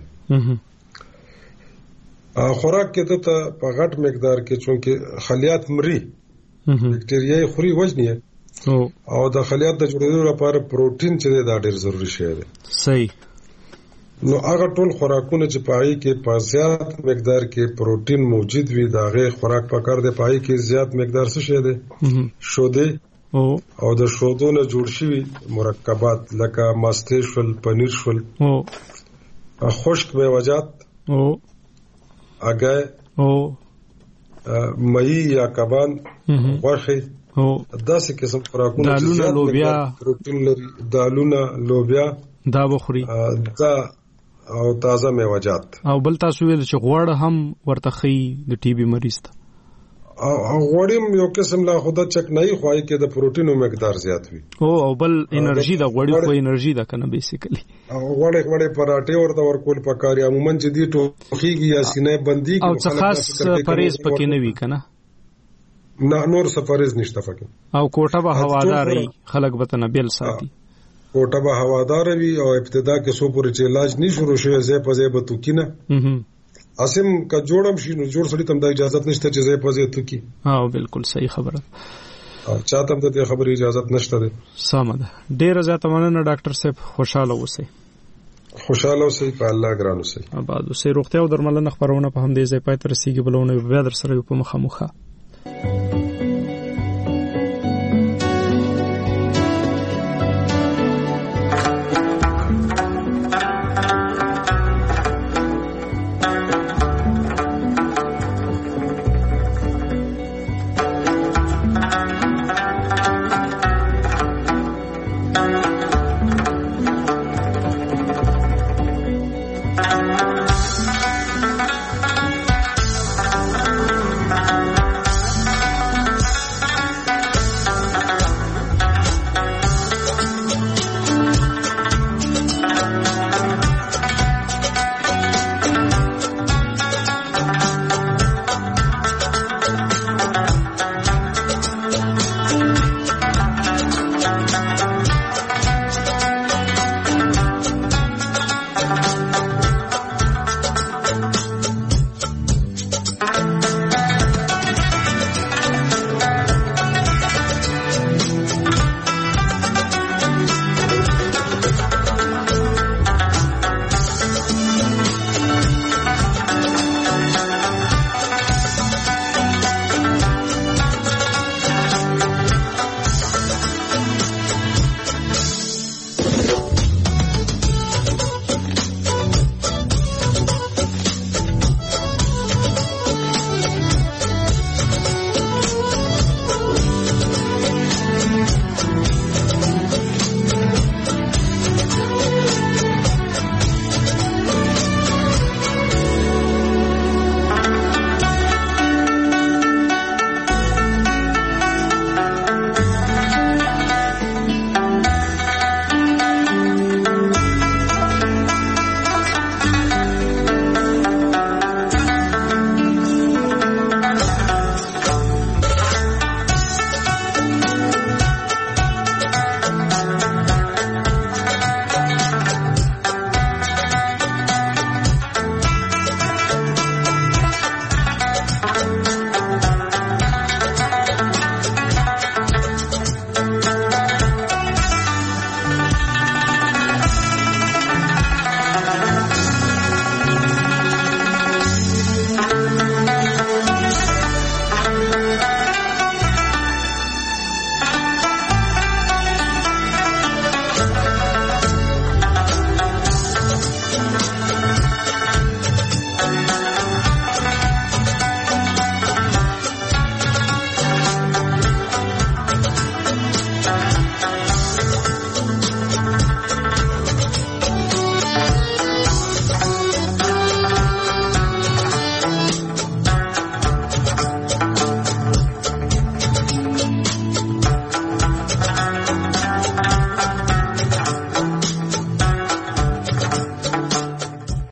خوراک کې ته په غټ مقدار کې چونکه خلیات مري بکټریاي خوري وزنی او د خلیات د جوړېدو لپاره پروتین چې دا ډېر ضروری شی دی. صحیح. نو هغه ټول خوراکونه چې پای کې په زیات مقدار کې پروتین موجود وي دا غي خوراک پکار دی پای کې زیات مقدار څه شی دی شوده او او د شودو نه جوړ شوی مرکبات لکه ماسته شول پنیر شول او خشک میوه‌جات او اگه او مئی یا کبان غوښه او داسې قسم خوراکونه چې دالونه لوبیا پروتین لري دالونه لوبیا دا بخوري دا او تازه میوه‌جات او بل تاسو ویل چې غوړ هم ورته خي د ټي بي مریض ته او غوړم یو قسم لا خدا چک نه خوای کې د پروتینو مقدار زیات وي او او بل انرژي د غوړي خو انرژي د کنه بیسیکلی او غوړې غوړې پراټه ورته ورکول پکاري عموما چې دی ټوخیږي یا سینې بندي او څه خاص پرهیز پکې نه وی کنه نه نور سفرز نشته فکر او کوټه به هوادار وي خلک به تنه بیل ساتي کوټه به هوادار وي او ابتدا کې سو پورې چې علاج نه شروع شوی زه په زه به تو کینه اسیم کا جوړم شي نو جوړ سړی تم د اجازه نشته چې زه په زه تو کی ها بالکل صحیح خبره او چاته هم د خبرې اجازه نشته ده. سم ده. ډیر زیاته مننه ډاکټر صاحب خوشاله اوسئ. خوشاله اوسئ په الله ګران اوسئ. آباد اوسئ. روغتیا او درملنه خبرونه په هم دې ځای پای ته رسیدي بلونه بیا در سره په مخه مخه